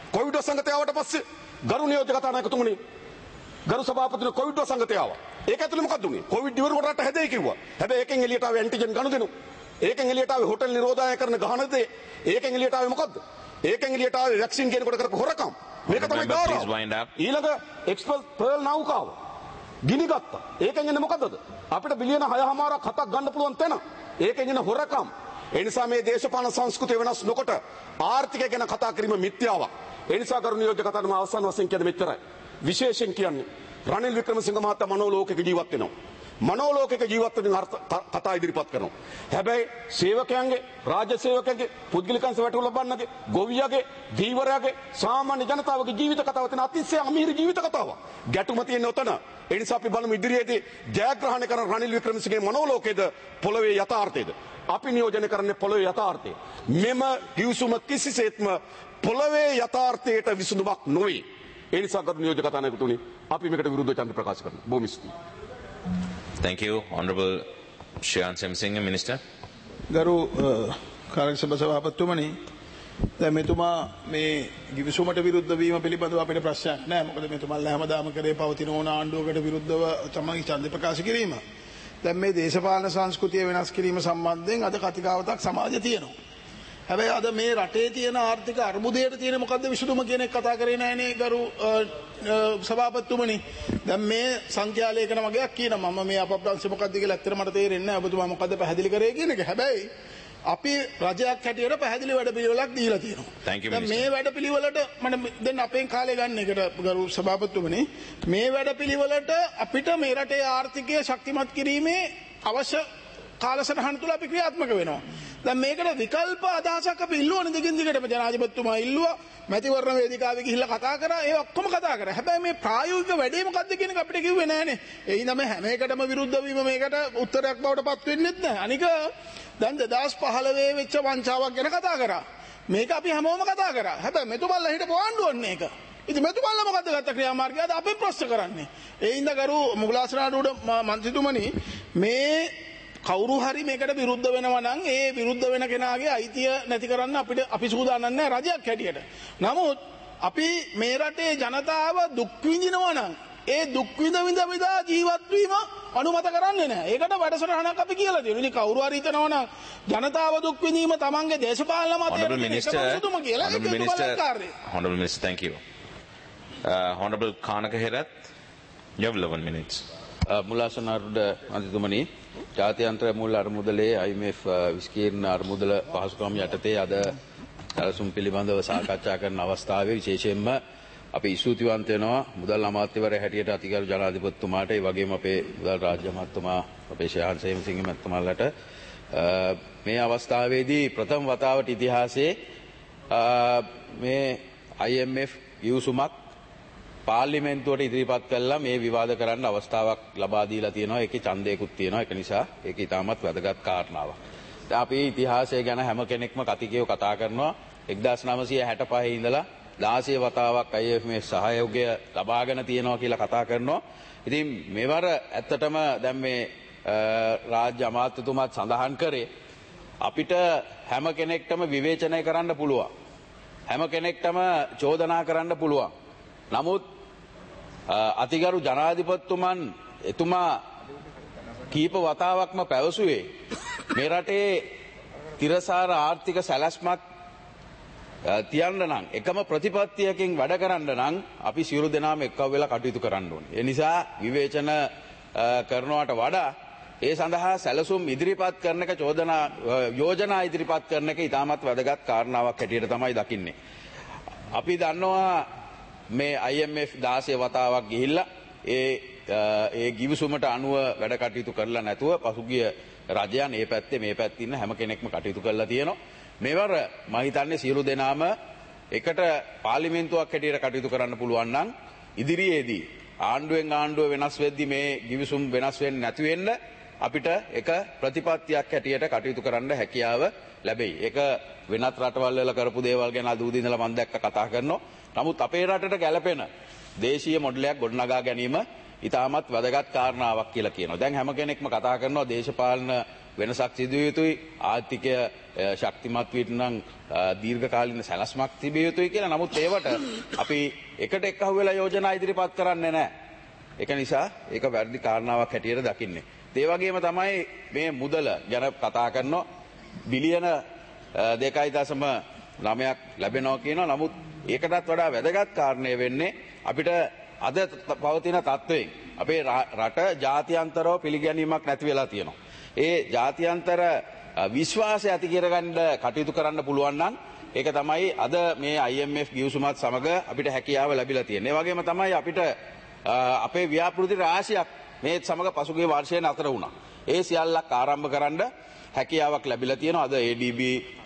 S4: කොවිඩ් සංගතයාවට පස්සේ ගරු නියෝජ්‍ය කතානායකතුමනි ගරු සභාපතිතුමනි කොවිඩ් සංගතයාව. ඒක ඇතුළේ මොකක්ද උනේ? කොවිඩ් ඉවරනකොට රට හැදෙයි කිව්වා. හැබැයි ඒකෙන් එළියට ආවේ ඇන්ටිජන් ගනුදෙනු. ඒකෙන් එළියට ආවේ හොටල් නිරෝධායන කරන ගහන දේ. ඒකෙන් එළියට ආවේ මොකද්ද? ඒකෙන් එළියට ආවේ වැක්සින් ගේනකොට කරපු හොරකම්. මේක තමයි ගෞරව. ඊළඟ එක්ස්පර්ට් පර්ල් නෞකාව ගිනි ගත්තා. ඒකෙන් එන්නේ මොකද්ද? අපිට බිලියන 6.5ක් 7ක් ගන්න පුළුවන් තැන. ඒකෙන් එන හොරකම්. ඒ නිසා මේ දේශපාලන සංස්කෘතිය වෙනස් නොකොට ආර්ථිකය ගැන කතා කිරීම මිත්‍යාවක්. ඒ නිසා කරුණ නියෝජ්‍ය කතාවම අවසන් වශයෙන් කියන්නේ මෙච්චරයි. විශේෂයෙන් කියන්නේ රනිල් වික්‍රමසිංහ මහතා මනෝලෝකයක ජීවත් වෙනවා. මනෝලෝකයක ජීවත් වෙන කතා ඉදිරිපත් කරනවා. හැබැයි සේවකයන්ගේ, රාජ්‍ය සේවකයන්ගේ, පුද්ගලිකංශ වැටුප් ලබන්නගේ, ගොවියගේ, දීවරයාගේ, සාමාන්‍ය ජනතාවගේ ජීවිත කතාව තියෙන අතිශය අමීර ජීවිත කතාවක්. ගැටුම තියෙන උතන. ඒ නිසා අපි බලමු ඉදිරියේදී ජයග්‍රහණය කරන රනිල් වික්‍රමසිංහගේ මනෝලෝකයේද පොළවේ යථාර්ථයේද. අපි නියෝජනය කරන්නේ පොළවේ යථාර්ථය. මෙම හිව්සුම කිසිසේත්ම පොළවේ යථාර්ථයට විසඳුමක් නොවේ. ඒ නිසා කරු නියෝජ්‍ය කතානායකතුනි අපි මේකට විරුද්ධව ඡන්ද ප්‍රකාශ කරනවා. බොහොම ස්තුතියි.
S5: Thank you, Honorable Shriyan Semsinghe, Minister.
S6: ගරු කාර්ය සභාපතිතුමනි, දැන් මෙතුමා මේ ගිවිසුමට විරුද්ධ වීම පිළිබඳව අපිට ප්‍රශ්නයක් නැහැ. මොකද මෙතුමාලා හැමදාම කරේ පවතින ඕන ආණ්ඩුවකට විරුද්ධව තමයි ඡන්ද ප්‍රකාශ කිරීම. දැන් මේ දේශපාලන සංස්කෘතිය වෙනස් කිරීම සම්බන්ධයෙන් අද කතිකාවතක් සමාජයේ තියෙනවා. හැබැයි අද මේ රටේ තියෙන ආර්ථික අර්බුදයට තියෙන මොකද්ද විසඳුම කියන එක කතා කරේ නැහැනේ ගරු සභාපතිතුමනි. දැන් මේ සංඛ්‍යාලේඛන වගේක් කියනවා මම මේ අපබ්‍රංශ මොකද්ද කියලා ඇත්තට මට තේරෙන්නේ නැහැ. ඔබතුමා මොකද්ද පැහැදිලි කරේ කියන එක. හැබැයි අපි රජයක් හැටියට පැහැදිලි වැඩපිළිවෙලක් දීලා තියෙනවා. දැන් මේ වැඩපිළිවෙලට මම දැන් අපෙන් කාලේ ගන්න එකට ගරු සභාපතිතුමනි මේ වැඩපිළිවෙලට අපිට මේ රටේ ආර්ථිකය ශක්තිමත් කිරීමේ අවශ්‍ය කාලසටහන තුල අපි ක්‍රියාත්මක වෙනවා. දැන් මේකට විකල්ප අදහසක් අපි ඉල්ලුවනේ දෙකින් දිගටම ජනාධිපතිතුමා ඉල්ලුවා මැතිවරණ වේදිකාවේ ගිහිල්ලා කතා කරා ඒ ඔක්කොම කතා කරා. හැබැයි මේ ප්‍රායෝගික වැඩේ මොකද්ද කියන එක අපිට කිව්වේ නෑනේ. ඒ හින්දා මේ හැම එකටම විරුද්ධ වීම මේකට උත්තරයක් බවට පත් වෙන්නේ නැහැ. අනික දැන් 2015 වෙච්ච වංචාවක් ගැන කතා කරා. මේක අපි හැමෝම කතා කරා. හැබැයි මෙතුමල්ලා හිටපු ආණ්ඩුවන්නේ ඒක. ඉතින් මෙතුමල්ලා මොකද්ද ගත්ත ක්‍රියාමාර්ගය අද අපෙන් ප්‍රශ්න කරන්නේ. ඒ හින්දා ගරු මුගලාසනාඩුවට මන්ත්‍රීතුමනි මේ කවුරු හරි මේකට විරුද්ධ වෙනවා නම් ඒ විරුද්ධ වෙන කෙනාගේ අයිතිය නැති කරන්න අපි සූදානම් නැහැ රජයක් හැටියට. නමුත් අපි මේ රටේ ජනතාව දුක් විඳිනවා නම් ඒ දුක් විඳ ජීවත් වීම අනුමත කරන්නේ නැහැ. ඒකට වැඩසටහනක් අපි කියලා දෙනවා. ඉතින් කවුරු හරි හිතනවා නම් ජනතාව දුක් විඳීම තමන්ගේ දේශපාලන මතයට
S5: Honorable Minister, thank you. Honorable Kanaka Herath, you have 11 minutes.
S7: මුලාසනාරුඩ මන්ත්‍රීතුමනි ජාත්‍යන්තර මූල්‍ය අරමුදලේ IMF විස්කීර්ණ අරමුදල පහසුකම් යටතේ අද සැලසුම් පිළිබඳව සාකච්ඡා කරන අවස්ථාවේ විශේෂයෙන්ම අපි ස්තුතිවන්ත වෙනවා මුදල් අමාත්‍යවරයා හැටියට අතිගරු ජනාධිපතිතුමාට ඒ වගේම අපේ මුදල් රාජ්‍ය අමාත්‍යතුමා අපේ ශ්‍රේයාන් සේමසිංහ මහත්මයාලට මේ අවස්ථාවේදී ප්‍රථම වතාවට ඉතිහාසයේ මේ IMF ගිවිසුමක් පාර්ලිමේන්තුවට ඉදිරිපත් කළා මේ විවාද කරන්න අවස්ථාවක් ලබා දීලා තියෙනවා. ඒකේ ඡන්දයකුත් තියෙනවා. ඒක නිසා ඒක ඉතාමත් වැදගත් කාරණාවක්. දැන් අපි ඉතිහාසය ගැන හැම කෙනෙක්ම කතිකයෝ කතා කරනවා. 1965 ඉඳලා 16 වතාවක් IMF මේ සහයෝගය ලබාගෙන තියෙනවා කියලා කතා කරනවා. ඉතින් මෙවර ඇත්තටම දැන් මේ රාජ්‍ය අමාත්‍යතුමාත් සඳහන් කරේ අපිට හැම කෙනෙක්ටම විවේචනය කරන්න පුළුවන්. හැම කෙනෙක්ටම චෝදනා කරන්න පුළුවන්. නමුත් අතිගරු ජනාධිපතිතුමන් එතුමා කීප වතාවක්ම පැවසුවේ මේ රටේ තිරසාර ආර්ථික සැලැස්මක් තියන්න නම් එකම ප්‍රතිපත්තියකින් වැඩ කරන්න නම් අපි සියලු දෙනාම එක්ව වෙලා කටයුතු කරන්න ඕනේ. ඒ නිසා විවේචන කරනවට වඩා ඒ සඳහා සැලසුම් ඉදිරිපත් කරන එක යෝජනා ඉදිරිපත් කරන එක ඉතාමත් වැදගත් කාරණාවක් හැටියට තමයි දකින්නේ. අපි දන්නවා මේ IMF 16 වතාවක් ගිහිල්ලා ඒ ගිවිසුමට අනුව වැඩ කටයුතු කරලා නැතුව පසුගිය රජයන් මේ පැත්තේ මේ පැත්තේ ඉන්න හැම කෙනෙක්ම කටයුතු කරලා තියෙනවා. මේවර මම හිතන්නේ සියලු දෙනාම එකට පාර්ලිමේන්තුවක් හැටියට කටයුතු කරන්න පුළුවන් නම් ඉදිරියේදී ආණ්ඩුවෙන් ආණ්ඩුව වෙනස් වෙද්දී මේ ගිවිසුම් වෙනස් වෙන්නේ නැති වෙන්න අපිට එක ප්‍රතිපත්තියක් හැටියට කටයුතු කරන්න හැකියාව ලැබෙයි. ඒක වෙනත් රටවල් වල කරපු දේවල් ගැන අද උදේ ඉඳලා මම දැක්ක කතා කරනවා. නමුත් අපේ රටට ගැළපෙන දේශීය මොඩලයක් ගොඩනගා ගැනීම ඉතාමත් වැදගත් කාරණාවක් කියලා කියනවා. දැන් හැම කෙනෙක්ම කතා කරනවා දේශපාලන වෙනසක් සිදුවිය යුතුයි, ආර්ථිකය ශක්තිමත් වීම නම් දීර්ඝකාලීන සැලැස්මක් තිබිය යුතුයි කියලා. නමුත් ඒවට අපි එකට එක්කහුව වෙලා යෝජනා ඉදිරිපත් කරන්නේ නැහැ. ඒක නිසා ඒක වැරදි කාරණාවක් හැටියට දකින්නේ. ඒ වගේම තමයි මේ මුදල ගැන කතා කරනවා. බිලියන 2.9ක් ලැබෙනවා කියනවා. නමුත් ඒකටත් වඩා වැදගත් කාරණය වෙන්නේ අපිට අද පවතින තත්ත්වයෙන් අපේ රට ජාත්‍යන්තරව පිළිගැනීමක් නැති වෙලා තියෙනවා. ඒ ජාත්‍යන්තර විශ්වාසය ඇති කරගන්න කටයුතු කරන්න පුළුවන් නම් ඒක තමයි අද මේ IMF ගිවිසුමත් සමග අපිට හැකියාව ලැබිලා තියෙන්නේ. ඒ වගේම තමයි අපිට අපේ ව්‍යාපෘති රාශියක් මේ සමග පසුගිය වර්ෂයේ නතර වුණා. ඒ සියල්ලක් ආරම්භ කරන්න හැකියාවක් ලැබිලා තියෙනවා. අද ADB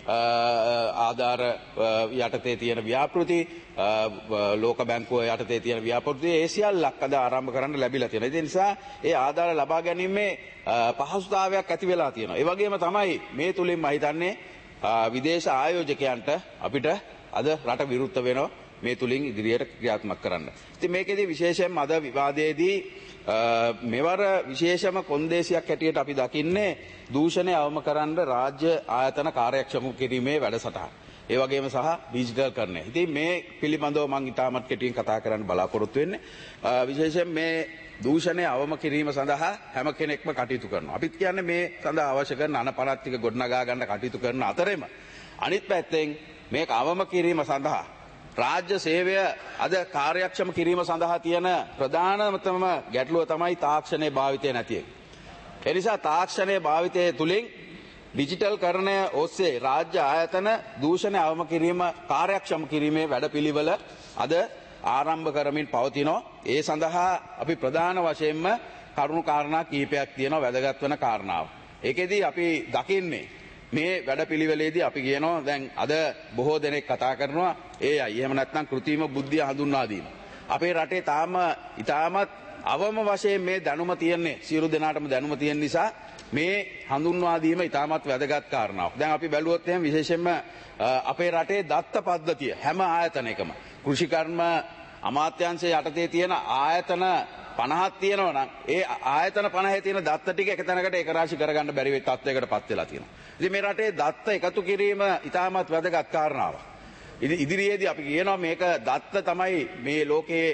S7: ආධාර යටතේ තියෙන ව්‍යාපෘති, ලෝක බැංකුව යටතේ තියෙන ව්‍යාපෘති, ඒ සියල්ලක් අද ආරම්භ කරන්න ලැබිලා තියෙනවා. ඒ නිසා ඒ ආධාර ලබා ගැනීමේ පහසුතාවයක් ඇති වෙලා තියෙනවා. ඒ වගේම තමයි මේ තුලින් මම හිතන්නේ විදේශ ආයෝජකයන්ට අපිට අද රට විරුද්ධ වෙනවා මේ තුලින් ඉදිරියට ක්‍රියාත්මක කරන්න. ඉතින් මේකෙදී විශේෂයෙන්ම අද විවාදයේදී මෙවර විශේෂම කොන්දේසියක් හැටියට අපි දකින්නේ දූෂණය අවම කරන්න රාජ්‍ය ආයතන කාර්යක්ෂම කිරීමේ වැඩසටහන. ඒ වගේම සහ ඩිජිටල් කරණය. ඉතින් මේ පිළිබඳව මම ඉතාමත් කෙටියෙන් කතා කරන්න බලාපොරොත්තු වෙන්නේ. විශේෂයෙන් මේ දූෂණය අවම කිරීම සඳහා හැම කෙනෙක්ම කටයුතු කරනවා. අපිත් කියන්නේ මේ සඳහා අවශ්‍ය කරන අනපනත් ටික ගොඩනගා ගන්න කටයුතු කරන අතරෙම අනිත් පැත්තෙන් මේක අවම කිරීම සඳහා රාජ්‍ය සේවය අද කාර්යක්ෂම කිරීම සඳහා තියෙන ප්‍රධානතම ගැටලුව තමයි තාක්ෂණයේ භාවිතය නැති එක. ඒ නිසා තාක්ෂණයේ භාවිතය තුලින් ඩිජිටල් කරණය ඔස්සේ රාජ්‍ය ආයතන දූෂණය අවම කිරීම කාර්යක්ෂම කිරීමේ වැඩපිළිවෙල අද ආරම්භ කරමින් පවතිනවා. ඒ සඳහා අපි ප්‍රධාන වශයෙන්ම කරුණු කාරණා කීපයක් තියෙනවා වැදගත් වෙන කාරණාව. ඒකෙදී අපි දකින්නේ මේ වැඩපිළිවෙලේදී අපි කියනවා දැන් අද බොහෝ දෙනෙක් කතා කරනවා AI එහෙම නැත්නම් කෘත්‍රිම බුද්ධිය හඳුන්වා දීම. අපේ රටේ ඉතාමත් අවම වශයෙන් මේ දැනුම තියෙන්නේ සියලු දෙනාටම දැනුම තියෙන නිසා මේ හඳුන්වා දීම ඉතාමත් වැදගත් කාරණාවක්. දැන් අපි බැලුවොත් එහෙනම් විශේෂයෙන්ම අපේ රටේ දත්ත පද්ධතිය හැම ආයතනයකම කෘෂිකර්ම අමාත්‍යාංශය යටතේ තියෙන ආයතන 50ක් තියෙනවා නම් ඒ ආයතන 50 තියෙන දත්ත ටික එක තැනකට ඒකරාශී කරගන්න බැරි වෙ තත්ත්වයකටපත් වෙලා තියෙනවා. ඉතින් මේ රටේ දත්ත එකතු කිරීම ඉතාමත් වැදගත් කාරණාවක්. ඉදිරියේදී අපි කියනවා මේක දත්ත තමයි මේ ලෝකයේ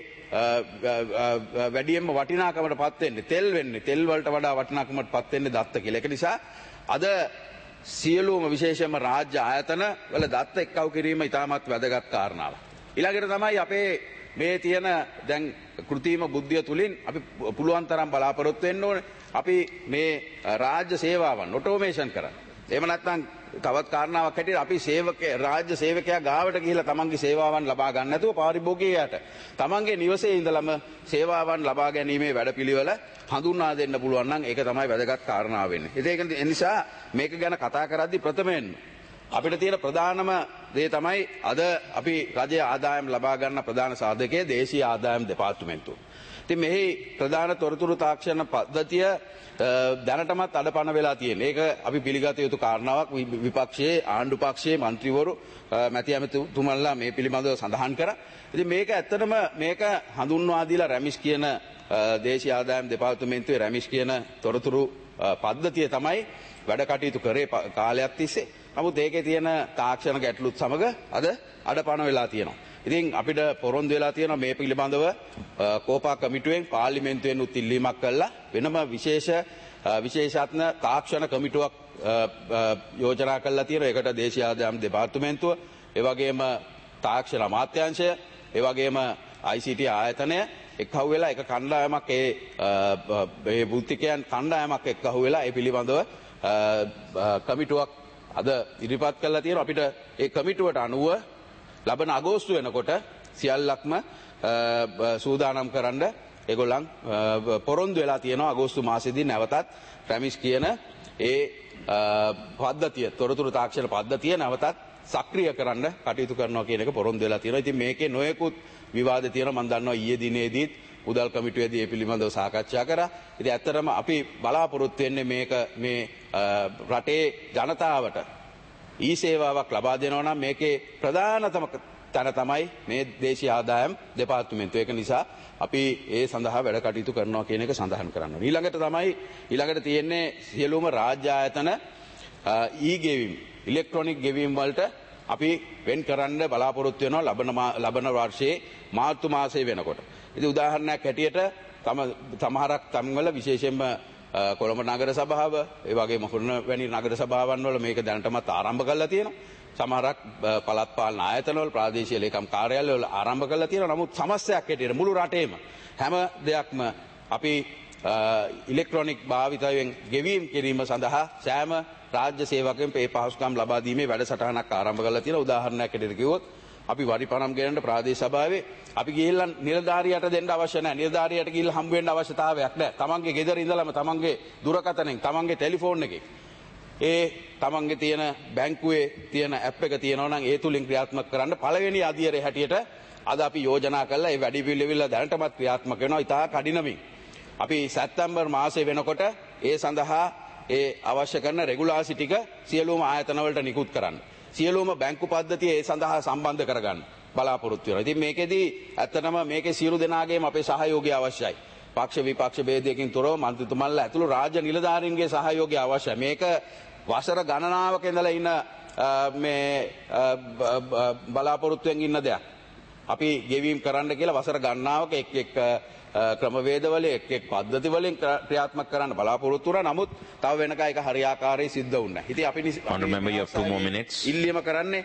S7: වැඩියෙන්ම වටිනාකමටපත් වෙන්නේ. තෙල් වෙන්නේ. තෙල් වලට වඩා වටිනාකමටපත් වෙන්නේ දත්ත කියලා. ඒක නිසා අද සියලුම විශේෂයෙන්ම රාජ්‍ය ආයතන වල දත්ත එක්කව කිරීම ඉතාමත් වැදගත් කාරණාවක්. ඊළඟට තමයි අපේ මේ තියෙන දැන් කෘත්‍රිම බුද්ධිය තුලින් අපි පුළුවන් තරම් බලාපොරොත්තු වෙන්න ඕනේ. අපි මේ රාජ්‍ය සේවාවන් ඔටෝමේෂන් කරන්න. එහෙම නැත්නම් තවත් කාරණාවක් හැටියට අපි රාජ්‍ය සේවකයා ගාවට ගිහිල්ලා තමන්ගේ සේවාවන් ලබා ගන්න නැතුව පාරිභෝගිකයාට තමන්ගේ නිවසේ ඉඳලම සේවාවන් ලබා ගැනීමේ වැඩපිළිවෙල හඳුන්වා දෙන්න පුළුවන් නම් ඒක තමයි වැදගත් කාරණාව වෙන්නේ. ඒක නිසා මේක ගැන කතා කරද්දී ප්‍රථමයෙන් අපිට තියෙන ප්‍රධානම දේ තමයි අද අපි රජයේ ආදායම් ලබා ගන්න ප්‍රධාන සාධකයේ දේශීය ආදායම් දෙපාර්තමේන්තුව. ඉතින් මෙහි ප්‍රධාන තොරතුරු තාක්ෂණ පද්ධතිය දැනටමත් අඩපණ වෙලා තියෙනවා. ඒක අපි පිළිගත යුතු කාරණාවක්. විපක්ෂයේ ආණ්ඩු පක්ෂයේ മന്ത്രിවරු මැති ඇමතුතුමන්ලා මේ පිළිබඳව සඳහන් කරා. ඉතින් මේක ඇත්තටම මේක හඳුන්වා දීලා රැමිස් කියන දේශීය ආදායම් දෙපාර්තමේන්තුවේ රැමිස් කියන තොරතුරු පද්ධතිය තමයි වැඩ කටයුතු කරේ කාලයක් තිස්සේ. නමුත් ඒකේ තියෙන තාක්ෂණ ගැටලුත් සමග අද අඩපණ වෙලා තියෙනවා. ඉතින් අපිට පොරොන්දු වෙලා තියෙනවා මේ පිළිබඳව කෝපා කමිටුවෙන් පාර්ලිමේන්තුවෙන් උත් ඉල්ලීමක් කළා වෙනම විශේෂඥ තාක්ෂණ කමිටුවක් යෝජනා කළා තියෙනවා. ඒකට දේශීය ආදායම් දෙපාර්තමේන්තුව, ඒ වගේම තාක්ෂණ අමාත්‍යාංශය, ඒ වගේම ICT ආයතනය එක්කහුව වෙලා එක කණ්ඩායමක් ඒ බුද්ධිකයන් කණ්ඩායමක් එක්කහුව වෙලා ඒ පිළිබඳව කමිටුවක් අද ඉදිරිපත් කළා තියෙනවා. අපිට ඒ කමිටුවට අනුව ලබන අගෝස්තු වෙනකොට සියල්ලක්ම සූදානම් කරන්න ඒගොල්ලන් පොරොන්දු වෙලා තියෙනවා. අගෝස්තු මාසෙදී නැවතත් රැමිස් කියන ඒ පද්ධතිය තොරතුරු තාක්ෂණ පද්ධතිය නැවතත් සක්‍රිය කරන්න කටයුතු කරනවා කියන එක පොරොන්දු වෙලා තියෙනවා. ඉතින් මේකේ නොයෙකුත් විවාද තියෙනවා. මම දන්නවා ඊයේ දිනේදීත් මුදල් කමිටුවේදී මේ පිළිබඳව සාකච්ඡා කරා. ඉතින් ඇත්තටම අපි බලාපොරොත්තු වෙන්නේ මේක මේ රටේ ජනතාවට ඊ සේවාවක් ලබා දෙනවා නම් මේකේ ප්‍රධානතම තැන තමයි මේ දේශීය ආදායම් දෙපාර්තමේන්තුව. ඒක නිසා අපි ඒ සඳහා වැඩ කටයුතු කරනවා කියන එක සඳහන් කරන්න ඕනේ. ඊළඟට තියෙන්නේ සියලුම රාජ්‍ය ආයතන ඊ-ගෙවීම් ඉලෙක්ට්‍රොනික ගෙවීම් වලට අපි වෙන් කරන්න බලාපොරොත්තු වෙනවා ලබන වර්ෂයේ මාර්තු මාසයේ වෙනකොට. ඉතින් උදාහරණයක් හැටියට සමහරක් තම්වල විශේෂයෙන්ම කොළඹ නගර සභාව ඒ වගේම හොරණ වැනි නගර සභාවන් වල මේක දැනටමත් ආරම්භ කරලා තියෙනවා. සමහරක් පළාත් පාලන ආයතනවල ප්‍රාදේශීය ලේකම් කාර්යාලවල ආරම්භ කරලා තියෙනවා. නමුත් සමස්තයක් හැටියට මුළු රටේම හැම දෙයක්ම අපි ඉලෙක්ට්‍රොනික භාවිතයෙන් ගෙවීම් කිරීම සඳහා සෑම රාජ්‍ය සේවකයන් මේ පහසුකම් ලබා දීමේ වැඩසටහනක් ආරම්භ කරලා තියෙනවා. උදාහරණයක් හැටියට කිව්වොත් අපි වරි පනම් ගෙනන්න ප්‍රාදේශ සභාවේ අපි ගිහිල්ලා නිලධාරියට දෙන්න අවශ්‍ය නැහැ. නිලධාරියට ගිහිල්ලා හම්බ වෙන්න අවශ්‍යතාවයක් නැහැ. තමන්ගේ ගෙදර ඉඳලම තමන්ගේ දුරකථනයෙන් තමන්ගේ ටෙලිෆෝන් එකේ තමන්ගේ තියෙන බැංකුවේ තියෙන ඇප් එක තියෙනවා නම් ඒ තුලින් ක්‍රියාත්මක කරන්න පළවෙනි අධියරේ හැටියට අද අපි යෝජනා කළා. ඒ වැඩි පිළිවෙල දැනටමත් ක්‍රියාත්මක වෙනවා. ඉතා කඩිනමින් අපි සැප්තැම්බර් මාසයේ වෙනකොට ඒ සඳහා ඒ අවශ්‍ය කරන රෙගුලාසි ටික සියලුම ආයතන වලට නිකුත් කරන්න. සියලුම බැංකු පද්ධතිය ඒ සඳහා සම්බන්ධ කරගන්න බලාපොරොත්තු වෙනවා. ඉතින් මේකෙදී ඇත්තටම මේකේ සියලු දෙනාගේම අපේ සහයෝගය අවශ්‍යයි. පක්ෂ විපක්ෂ ભેදයකින් තොරව මන්ත්‍රීතුමන්ලා ඇතුළු රාජ්‍ය නිලධාරීන්ගේ සහයෝගය අවශ්‍යයි. මේක වසර ගණනාවක ඉඳලා ඉන්න මේ බලාපොරොත්තුෙන් ඉන්න දෙයක්. අපි ගෙවීම් කරන්න කියලා වසර ගණනාවක එක් ක්‍රමවේදවල එක් පද්ධති වලින් ක්‍රියාත්මක කරන්න බලාපොරොත්තු වුණා. නමුත් තව වෙනකන් ඒක හරියාකාරයෙන් සිද්ධ වුණේ නැහැ. ඉතින් අපි
S5: remember you have 2 more minutes.
S7: ඉල්ලීම කරන්නේ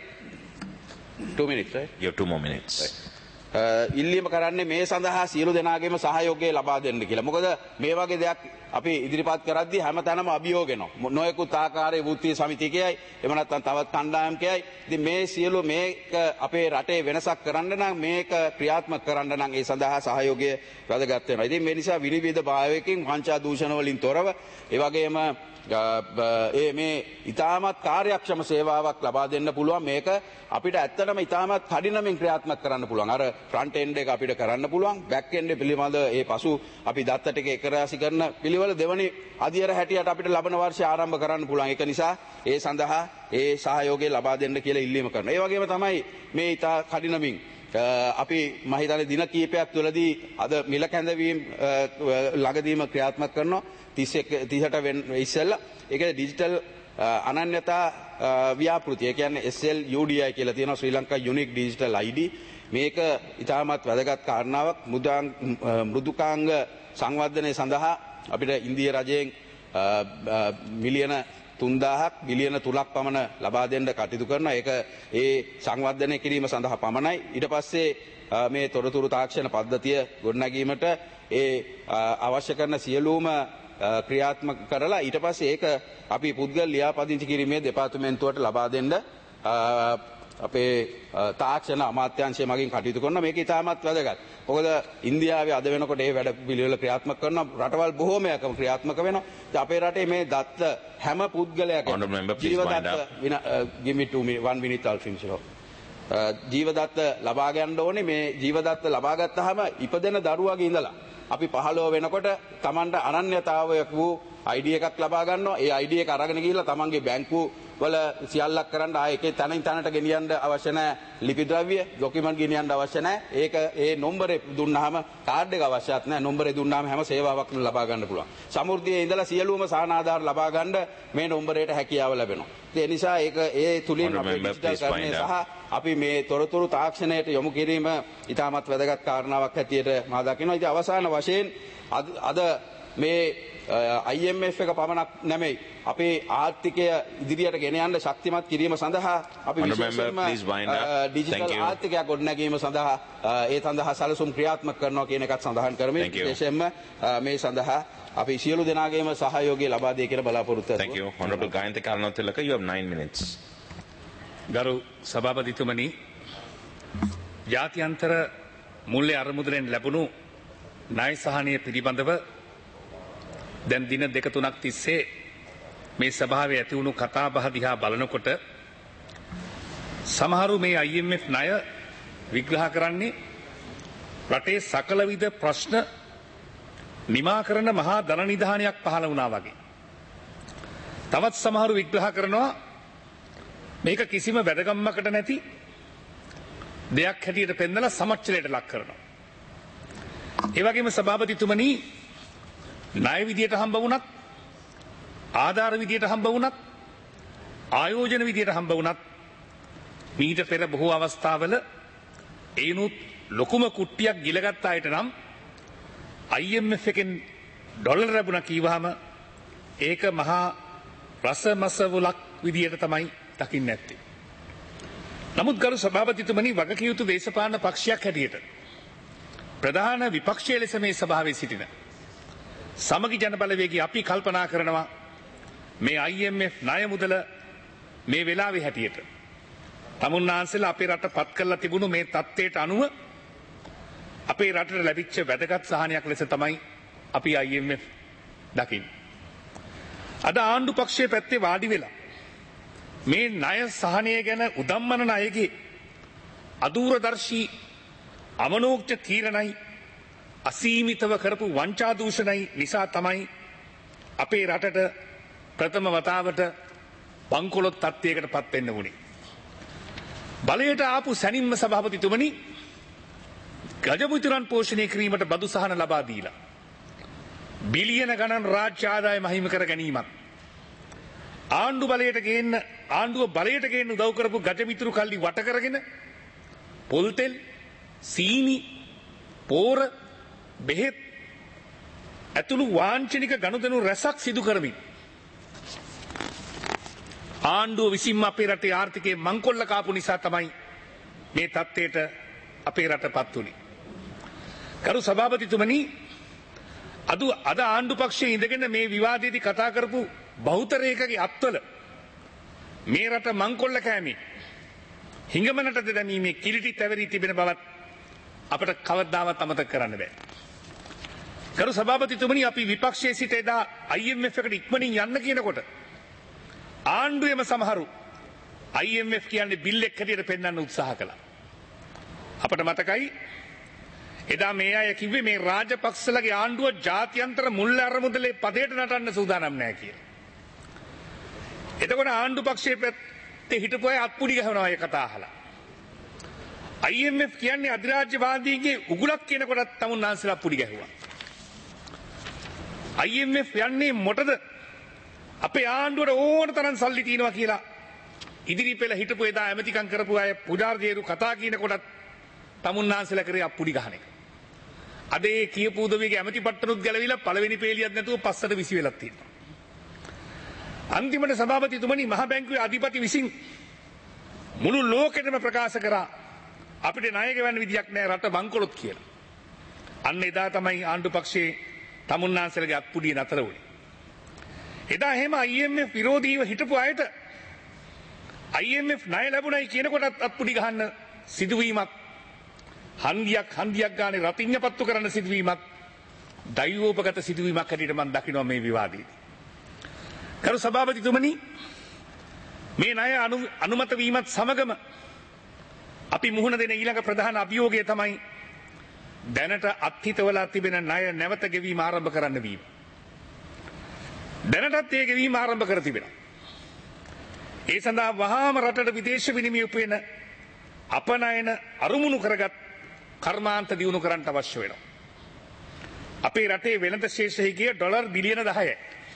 S7: 2 minutes right?
S5: You have 2 more minutes.
S7: ඉල්ලීම කරන්නේ මේ සඳහා සියලු දෙනාගේම සහයෝගය ලබා දෙන්න කියලා. මොකද මේ වගේ දෙයක් අපි ඉදිරිපත් කරද්දී හැමතැනම අභියෝග එනවා. නොයෙකුත් ආකාරයේ වෘත්තීය සමිති කියයි, එහෙම නැත්නම් තවත් කණ්ඩායම් කියයි. ඉතින් මේ සියලු මේක අපේ රටේ වෙනසක් කරන්න නම් මේක ක්‍රියාත්මක කරන්න නම් ඒ සඳහා සහයෝගය වැදගත් වෙනවා. ඉතින් මේ නිසා විවිධ භාවයකින් වංචා දූෂණ වලින් තොරව ඒ වගේම මේ ඉතාමත් කාර්යක්ෂම සේවාවක් ලබා දෙන්න පුළුවන්. මේක අපිට ඇත්තටම ඉතාමත් කඩිනමින් ක්‍රියාත්මක කරන්න පුළුවන්. අර ෆ්‍රන්ට් එන්ඩ් එක අපිට කරන්න පුළුවන්. බෑක් එන්ඩ් පිළිබඳ ඒ පසු අපි දත්ත ටික එකරාසි කරන පිළිවෙල දෙවනි අධියර හැටියට අපිට ලබන වර්ෂය ආරම්භ කරන්න පුළුවන්. ඒක නිසා ඒ සඳහා ඒ සහයෝගය ලබා දෙන්න කියලා ඉල්ලීම කරනවා. ඒ වගේම තමයි මේ ඉතා කඩිනමින් අපි මම හිතන්නේ දින කිහිපයක් තුළදී අද මිල කැඳවීම ළඟදීම ක්‍රියාත්මක කරනවා. 30ට වෙන ඉස්සෙල්ලා ඒක ඩිජිටල් අනන්‍යතා ව්‍යාපෘති. ඒ කියන්නේ SLUDI කියලා තියෙනවා, Sri Lanka unique digital ID. මේක ඉතාමත් වැදගත් කාරණාවක්. මෘදුකාංග සංවර්ධනය සඳහා අපිට ඉන්දිය රජයෙන් මිලියන 3000ක් බිලියන 3ක් පමණ ලබා දෙන්න කටයුතු කරනවා. ඒක ඒ සංවර්ධනය කිරීම සඳහා පමණයි. ඊට පස්සේ මේ තොරතුරු තාක්ෂණ පද්ධතිය ගොඩනැගීමට ඒ අවශ්‍ය කරන සියලුම ක්‍රියාත්මක කරලා ඊට පස්සේ ඒක අපි පුද්ගල ලියාපදිංචි කිරීමේ දෙපාර්තමේන්තුවට ලබා දෙන්න අපේ තාක්ෂණ අමාත්‍යාංශය මගින් කටයුතු කරනවා. මේක ඉතාමත් වැදගත්. මොකද ඉන්දියාවේ අද වෙනකොට මේ වැඩ පිළිවෙල ක්‍රියාත්මක කරන රටවල් බොහෝමයක්ම ක්‍රියාත්මක වෙනවා. අපේ රටේ මේ දත්ත හැම පුද්ගලයාගේම ජීවදත්ත ලබා ගන්න ඕනේ. මේ ජීවදත්ත ලබා ගත්තාම ඉපදෙන දරුවාගේ ඉඳලා අපි 15 වෙනකොට Tamanට අනන්‍යතාවයක් වූ ID එකක් ලබා ගන්නවා. ඒ ID එක අරගෙන ගිහිල්ලා Tamanගේ බැංකුව වල සියල්ලක් කරන්න ආයේ තැනින් තැනට ගෙනියන්න අවශ්‍ය නැහැ. ලිපි ද්‍රව්‍ය ડોකියුමන්ට් ගෙනියන්න අවශ්‍ය නැහැ. ඒක ඒ නම්බරේ දුන්නාම කාඩ් එක අවශ්‍යත් නැහැ. නම්බරේ දුන්නාම හැම සේවාවක්ම ලබා ගන්න පුළුවන්. සමෘද්ධියේ ඉඳලා සියලුම සානාධාර ලබා ගන්න මේ නම්බරේට හැකියාව ලැබෙනවා. ඒ නිසා ඒක ඒ තුලින් අපේ ඩිජිටල් කරන්නේ සහ අපි මේ තොරතුරු තාක්ෂණයට යොමු කිරීම ඉතාමත් වැදගත් කාරණාවක් හැටියට මා දකිනවා. ඉතින් අවසාන වශයෙන් අද මේ IMF එක පමණක් නෙමෙයි අපේ ආර්ථිකය ඉදිරියට ගෙන යන්න ශක්තිමත් කිරීම සඳහා අපි විශේෂයෙන්ම ඩිජිටල් ආර්ථිකයක් ගොඩනැගීම සඳහා ඒ සඳහා සැලසුම් ක්‍රියාත්මක කරනවා කියන එකත් සඳහන් කරමින් විශේෂයෙන්ම මේ සඳහා අපි සියලු දෙනාගේම සහයෝගය ලබා දෙයි කියලා බලාපොරොත්තු වෙනවා.
S5: Thank you. Honorable Gayanthi Karnatilaka, you have 9 minutes.
S8: ගරු සභාපතිතුමනි, ජාත්‍යන්තර මුල්‍ය අරමුදලෙන් ලැබුණු ණය සහනය පිළිබඳව දැන් දින 2-3ක් තිස්සේ මේ සභාවේ ඇති වුණු කතාබහ දිහා බලනකොට සමහරු මේ IMF ණය විග්‍රහ කරන්නේ රටේ සකල විද ප්‍රශ්න නිමා කරන මහා ධන නිධානයක් පහළ වුණා වගේ. තවත් සමහරු විග්‍රහ කරනවා මේක කිසිම වැදගම්මකට නැති දෙයක් හැටියට පෙන්නලා සමච්චලයට ලක් කරනවා. ඒ වගේම සභාපතිතුමනි ණය විදියට හම්බ වුණත් ආධාර විදියට හම්බ වුණත් ආයෝජන විදියට හම්බ වුණත් මීට පෙර බොහෝ අවස්ථාවල ඒනුත් ලොකුම කුට්ටියක් ගිලගත් අයට නම් IMF එකෙන් ඩොලර් ලැබුණා කීවහම ඒක මහා රසමසවුලක් විදියට තමයි දකින්න ඇත්තේ. නමුත් ගරු සභාපතිතුමනි වගකිය යුතු දේශපාලන පක්ෂයක් හැටියට ප්‍රධාන විපක්ෂයේ ලෙස මේ සභාවේ සිටින සමගි ජන බලවේගී අපි කල්පනා කරනවා මේ IMF ණය මුදල මේ වෙලාවේ හැටියට තමුන්නාන්සලා අපේ රට පත් කරලා තිබුණු මේ තත්ත්වයට අනුව අපේ රටට ලැබිච්ච වැදගත් සහනයක් ලෙස තමයි අපි IMF දකින්නේ. අද ආණ්ඩු පක්ෂයේ පැත්තේ වාඩි වෙලා මේ ණය සහනය ගැන උදම්මන ණයගේ අදූරදර්ශී අමනෝක්ෂ තීරණයි අසීමිතව කරපු වංචා දූෂණයි නිසා තමයි අපේ රටට ප්‍රථම වතාවට බංකොලොත් තත්ත්වයකට පත් වෙන්න වුණේ. බලයට ආපු සැනින්ම සභාපතිතුමනි ගජමුතුරන් පෝෂණය කිරීමට බදු සහන ලබා දීලා බිලියන ගණන් රාජ්‍ය ආදායම හිමි කර ගැනීමත් ආණ්ඩුව බලයට ගේන්න උදව් කරපු ගජමිතුරු කල්ලි වට කරගෙන පොල් තෙල් සීනි පෝර බෙහෙත් ඇතුළු වාංචනික ගනුදෙනු රැසක් සිදු කරමින් ආණ්ඩුව විසින්ම අපේ රටේ ආර්ථිකයේ මංකොල්ල කාපු නිසා තමයි මේ තත්ත්වයට අපේ රට පත් වුණේ. කරු සභාපතිතුමනි අද ආණ්ඩු පක්ෂයේ ඉඳගෙන මේ විවාදයේදී කතා කරපු බහුතරයකගේ අත්වල මේ රට මංකොල්ල කෑමේ හිඟමනට දැමීමේ කිලිටි තැවරී තිබෙන බවත් අපට කවදාවත් අමතක කරන්න බෑ. කරු සභාපතිතුමනි අපි විපක්ෂයේ සිට එදා IMF එකට ඉක්මනින් යන්න කියනකොට ආණ්ඩුවේම සමහරු IMF කියන්නේ බිල් එක් හැටියට පෙන්වන්න උත්සාහ කළා. අපට මතකයි එදා මේ අය කිව්වේ මේ රාජපක්ෂලගේ ආණ්ඩුව ජාත්‍යන්තර මුල්ල අරමුදලේ පදයට නටන්න සූදානම් නැහැ කියලා. එතකොට ආණ්ඩු පක්ෂයේ පැත්තේ හිටපු අය අත්පුඩි ගහනවා ඒ කතා අහලා. IMF කියන්නේ අධිරාජ්‍යවාදීන්ගේ උගුලක් කියන කොටත් තමුන්නාන්සලා පුඩි ගැහුවා. IMF යන්නේ මොටද අපේ ආණ්ඩුවට ඕන තරම් සල්ලි තියෙනවා කියලා ඉදිරි පෙළ හිටපු එදා ඇමතිකම් කරපු අය පුජාර්ජේරු කතා කියන කොටත් තමුන්නාන්සලා කරේ අප්පුඩි ගහන එක. අද ඒ කියපු උදවියගේ ඇමති පට්ටනුත් ගැලවිලා පළවෙනි පේලියක් නැතුව පස්සට විසි වෙලක් තියෙනවා. අන්තිමට සභාපතිතුමනි මහ බැංකුවේ අධිපති විසින් මුළු ලෝකෙටම ප්‍රකාශ කරා අපිට ණය ගෙවන්න විදියක් නැහැ රට බංකොලොත් කියලා. අන්න එදා තමයි ආණ්ඩු පක්ෂයේ තමුන්නාන්සලගේ අත්පුඩිය නතර වුණේ. එදා එහෙම IMF විරෝධීව හිටපු අයට IMF ණය ලැබුණයි කියනකොටත් අත්පුඩි ගහන්න සිදුවීමක් හන්දියක් ගානේ රතිඤ්ඤ පත්තු කරන්න සිදුවීමක් දෛවෝපගත සිදුවීමක් හැටියට මම දකිනවා මේ විවාදයේදී. කරු සභාපතිතුමනි මේ ණය අනුමත වීමත් සමගම අපි මුහුණ දෙන ඊළඟ ප්‍රධාන අභියෝගය තමයි දැනට අත්හිතවලා තිබෙන ණය නැවත ගෙවීම ආරම්භ කරන්න වීම. දැනටත් ඒ ගෙවීම ආරම්භ කර තිබෙනවා. ඒ සඳහා වහාම රටට විදේශ විනිමය උපයන අපනයන අරුමුණු කරගත් කර්මාන්ත දියුණු කරන්න අවශ්‍ය වෙනවා. අපේ රටේ වෙළඳ ශේෂය ගිය ඩොලර් බිලියන 10යි.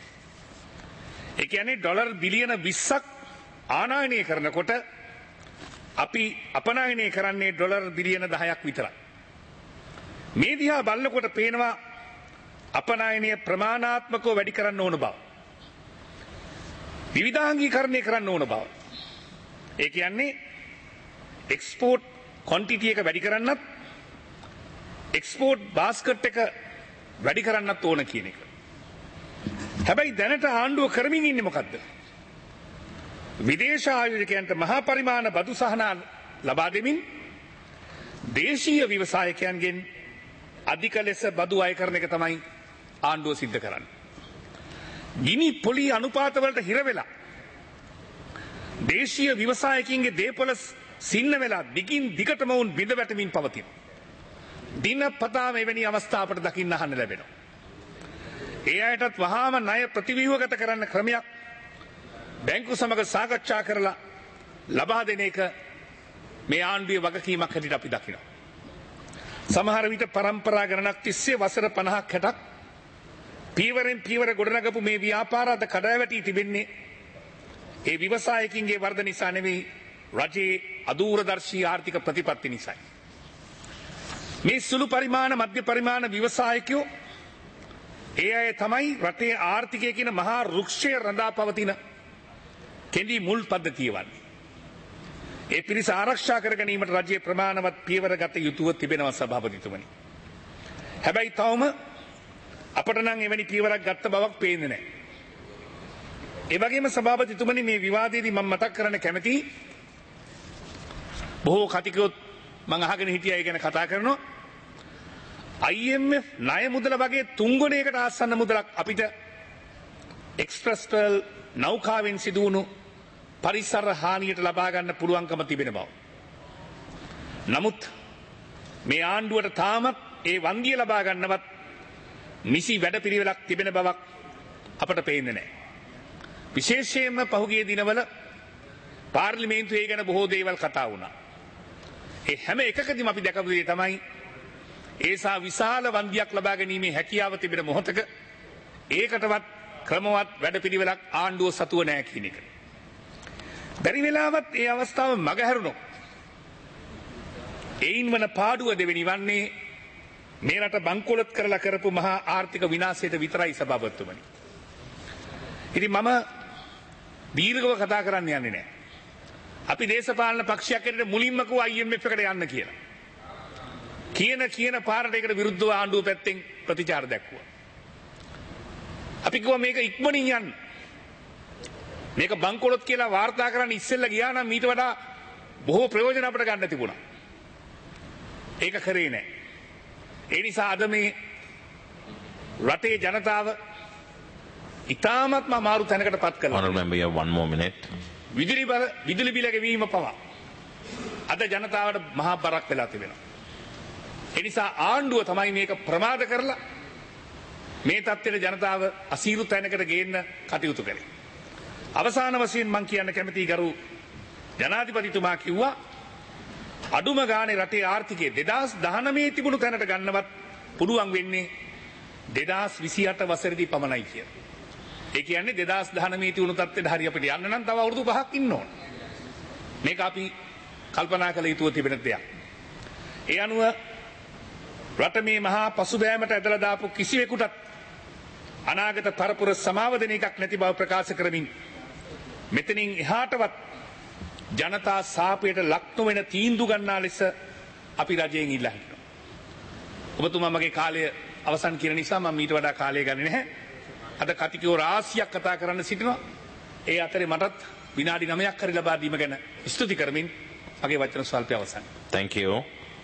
S8: ඒ කියන්නේ ඩොලර් බිලියන 20ක් ආනයනය කරනකොට අපි අපනයනය කරන්නේ ඩොලර් බිලියන 10ක් විතරයි. මේ දිහා බලනකොට පේනවා අපනයනය ප්‍රමාණාත්මකව වැඩි කරන්න ඕන බව. විවිධාංගීකරණය කරන්න ඕන බව. ඒ කියන්නේ එක්ස්පෝර්ට් ක්වොන්ටිටි එක වැඩි කරන්නත් එක්ස්පෝර්ට් බාස්කට් එක වැඩි කරන්නත් ඕන කියන එක. හැබැයි දැනට ආණ්ඩුව කරමින් ඉන්නේ මොකද්ද? විදේශ ආයෝජකයන්ට මහා පරිමාණ බදු සහන ලබා දෙමින් දේශීය ව්‍යවසායකයන්ගෙන් අධික ලෙස බදු අය කරන එක තමයි ආණ්ඩුව සිද්ධ කරන්නේ. ගිනි පොලි අනුපාතවලට හිර වෙලා දේශීය ව්‍යවසායකින්ගේ දේපොළ සින්න වෙලා දිගින් දිගටම වුන් බිඳ වැටමින් පවතින. දිනපතාම එවැනි අවස්ථා අපට දකින්න අහන්න ලැබෙනවා. ඒ අයටත් වහාම ණය ප්‍රතිව්‍යුහගත කරන්න ක්‍රමයක් බැංකු සමග සාකච්ඡා කරලා ලබා දෙන එක මේ ආණ්ඩුවේ වගකීමක් හැටියට අපි දකිනවා. සමහර විට පරම්පරා ගණනක් තිස්සේ වසර 50ක් 60ක් පීවරෙන් පීවර ගොඩනගපු මේ ව්‍යාපාර අද කඩාවැටී තිබෙන්නේ ඒ ව්‍යවසායකින්ගේ වර්ධ නිසා නෙවෙයි රජයේ අදූරදර්ශී ආර්ථික ප්‍රතිපත්ති නිසායි. මේ සුළු පරිමාණ මධ්‍ය පරිමාණ ව්‍යවසායකයෝ ඒ අය තමයි රටේ ආර්ථිකය කියන මහා රුක්ෂය රඳා පවතින කෙඳි මුල් පද්ධතිය වන්නේ. ඒ පිරිස ආරක්ෂා කර ගැනීමට රජයේ ප්‍රමාණවත් පියවර ගත යුතුව තිබෙනවා සභාපතිතුමනි. හැබැයි තවම අපට නම් එවැනි පියවරක් ගත්ත බවක් පේන්නේ නැහැ. ඒ වගේම සභාපතිතුමනි මේ විවාදයේදී මම මතක් කරන්න කැමතියි බොහෝ කතිකයොත් මම අහගෙන හිටියා ඒ ගැන කතා කරනවා. IMF ණය මුදල වගේ තුන්ගුණයකට ආසන්න මුදලක් අපිට එක්ස්ප්‍රස් පර්ල් නෞකාවෙන් සිදු වුණු පරිසර හානියට ලබා ගන්න පුළුවන්කම තිබෙන බව. නමුත් මේ ආණ්ඩුවට තාමත් ඒ වන්දිය ලබා ගන්නවත් නිසි වැඩපිළිවෙලක් තිබෙන බවක් අපට පේන්නේ නැහැ. විශේෂයෙන්ම පහුගිය දිනවල පාර්ලිමේන්තුවේ ගැන බොහෝ දේවල් කතා වුණා. ඒ හැම එකකදීම අපි දැකපු දේ තමයි ඒසා විශාල වන්දියක් ලබා ගැනීමේ හැකියාව තිබෙන මොහොතක ඒකටවත් ක්‍රමවත් වැඩපිළිවෙලක් ආණ්ඩුව සතුව නැහැ කියන එක. බැරි වෙලාවත් ඒ අවස්ථාව මගහැරුණොත් ඒයින් වන පාඩුව දෙවෙනි වන්නේ මේ රට බංකොලොත් කරලා කරපු මහා ආර්ථික විනාශයට විතරයි සභාපතිතුමනි. ඉතින් මම දීර්ඝව කතා කරන්න යන්නේ නැහැ. අපි දේශපාලන පක්ෂයක් හැටියට මුලින්ම කිව්වා IMF එකට යන්න කියලා. කියන පාරට ඒකට විරුද්ධව ආණ්ඩුව පැත්තෙන් ප්‍රතිචාර දැක්වුවා. අපි කිව්වා මේක ඉක්මනින් යන්න. මේක බංකොලොත් කියලා වාර්තා කරන්න ඉස්සෙල්ලා ගියා නම් ඊට වඩා බොහෝ ප්‍රයෝජන අපට ගන්න තිබුණා. ඒක කරේ නැහැ. ඒ නිසා අද මේ රටේ ජනතාව ඉතාමත්ම අමාරු තැනකට පත් කරලා.
S5: Honorable member, you have 1 more minute.
S8: විදුලි බිල ගෙවීම පවා අද ජනතාවට මහා බරක් වෙලා තිබෙනවා. ඒ නිසා ආණ්ඩුව තමයි මේක ප්‍රමාද කරලා මේ තත්ත්වයට ජනතාව අසීරු තැනකට ගේන්න කටයුතු කරේ. අවසාන වශයෙන් මම කියන්න කැමතියි ගරු ජනාධිපතිතුමා කිව්වා අඩුම ගානේ රටේ ආර්ථිකය 2019 තිබුණු තැනට ගන්නවත් පුළුවන් වෙන්නේ 2028 වසරේදී පමණයි කියලා. ඒ කියන්නේ 2019 තිබුණු තත්ත්වෙට හරිය අපිට යන්න නම් තව අවුරුදු 5ක් ඉන්න ඕන. මේක අපි කල්පනා කළ යුතුව තිබෙන දෙයක්. ඒ අනුව රට මේ මහා පසුබෑමට ඇදලා දාපු කිසිවෙකුටත් අනාගත පරපුර සමාව දෙන එකක් නැති බව ප්‍රකාශ කරමින් මෙතනින් එහාටවත් ජනතා සාපයට ලක් නොවන තීන්දුව ගන්නා ලෙස අපි රජයෙන් ඉල්ලා හිටිනවා. ඔබතුමා මගේ කාලය අවසන් කියන නිසා මම ඊට වඩා කාලය ගන්නේ නැහැ. අද කතිකෝ රාශියක් කතා කරන්න සිටිනවා. ඒ අතරේ මටත් විනාඩි 9ක් හරි ලබා දීම ගැන ස්තුති කරමින් මගේ වචන ස්වල්පය අවසන්.
S5: Thank you.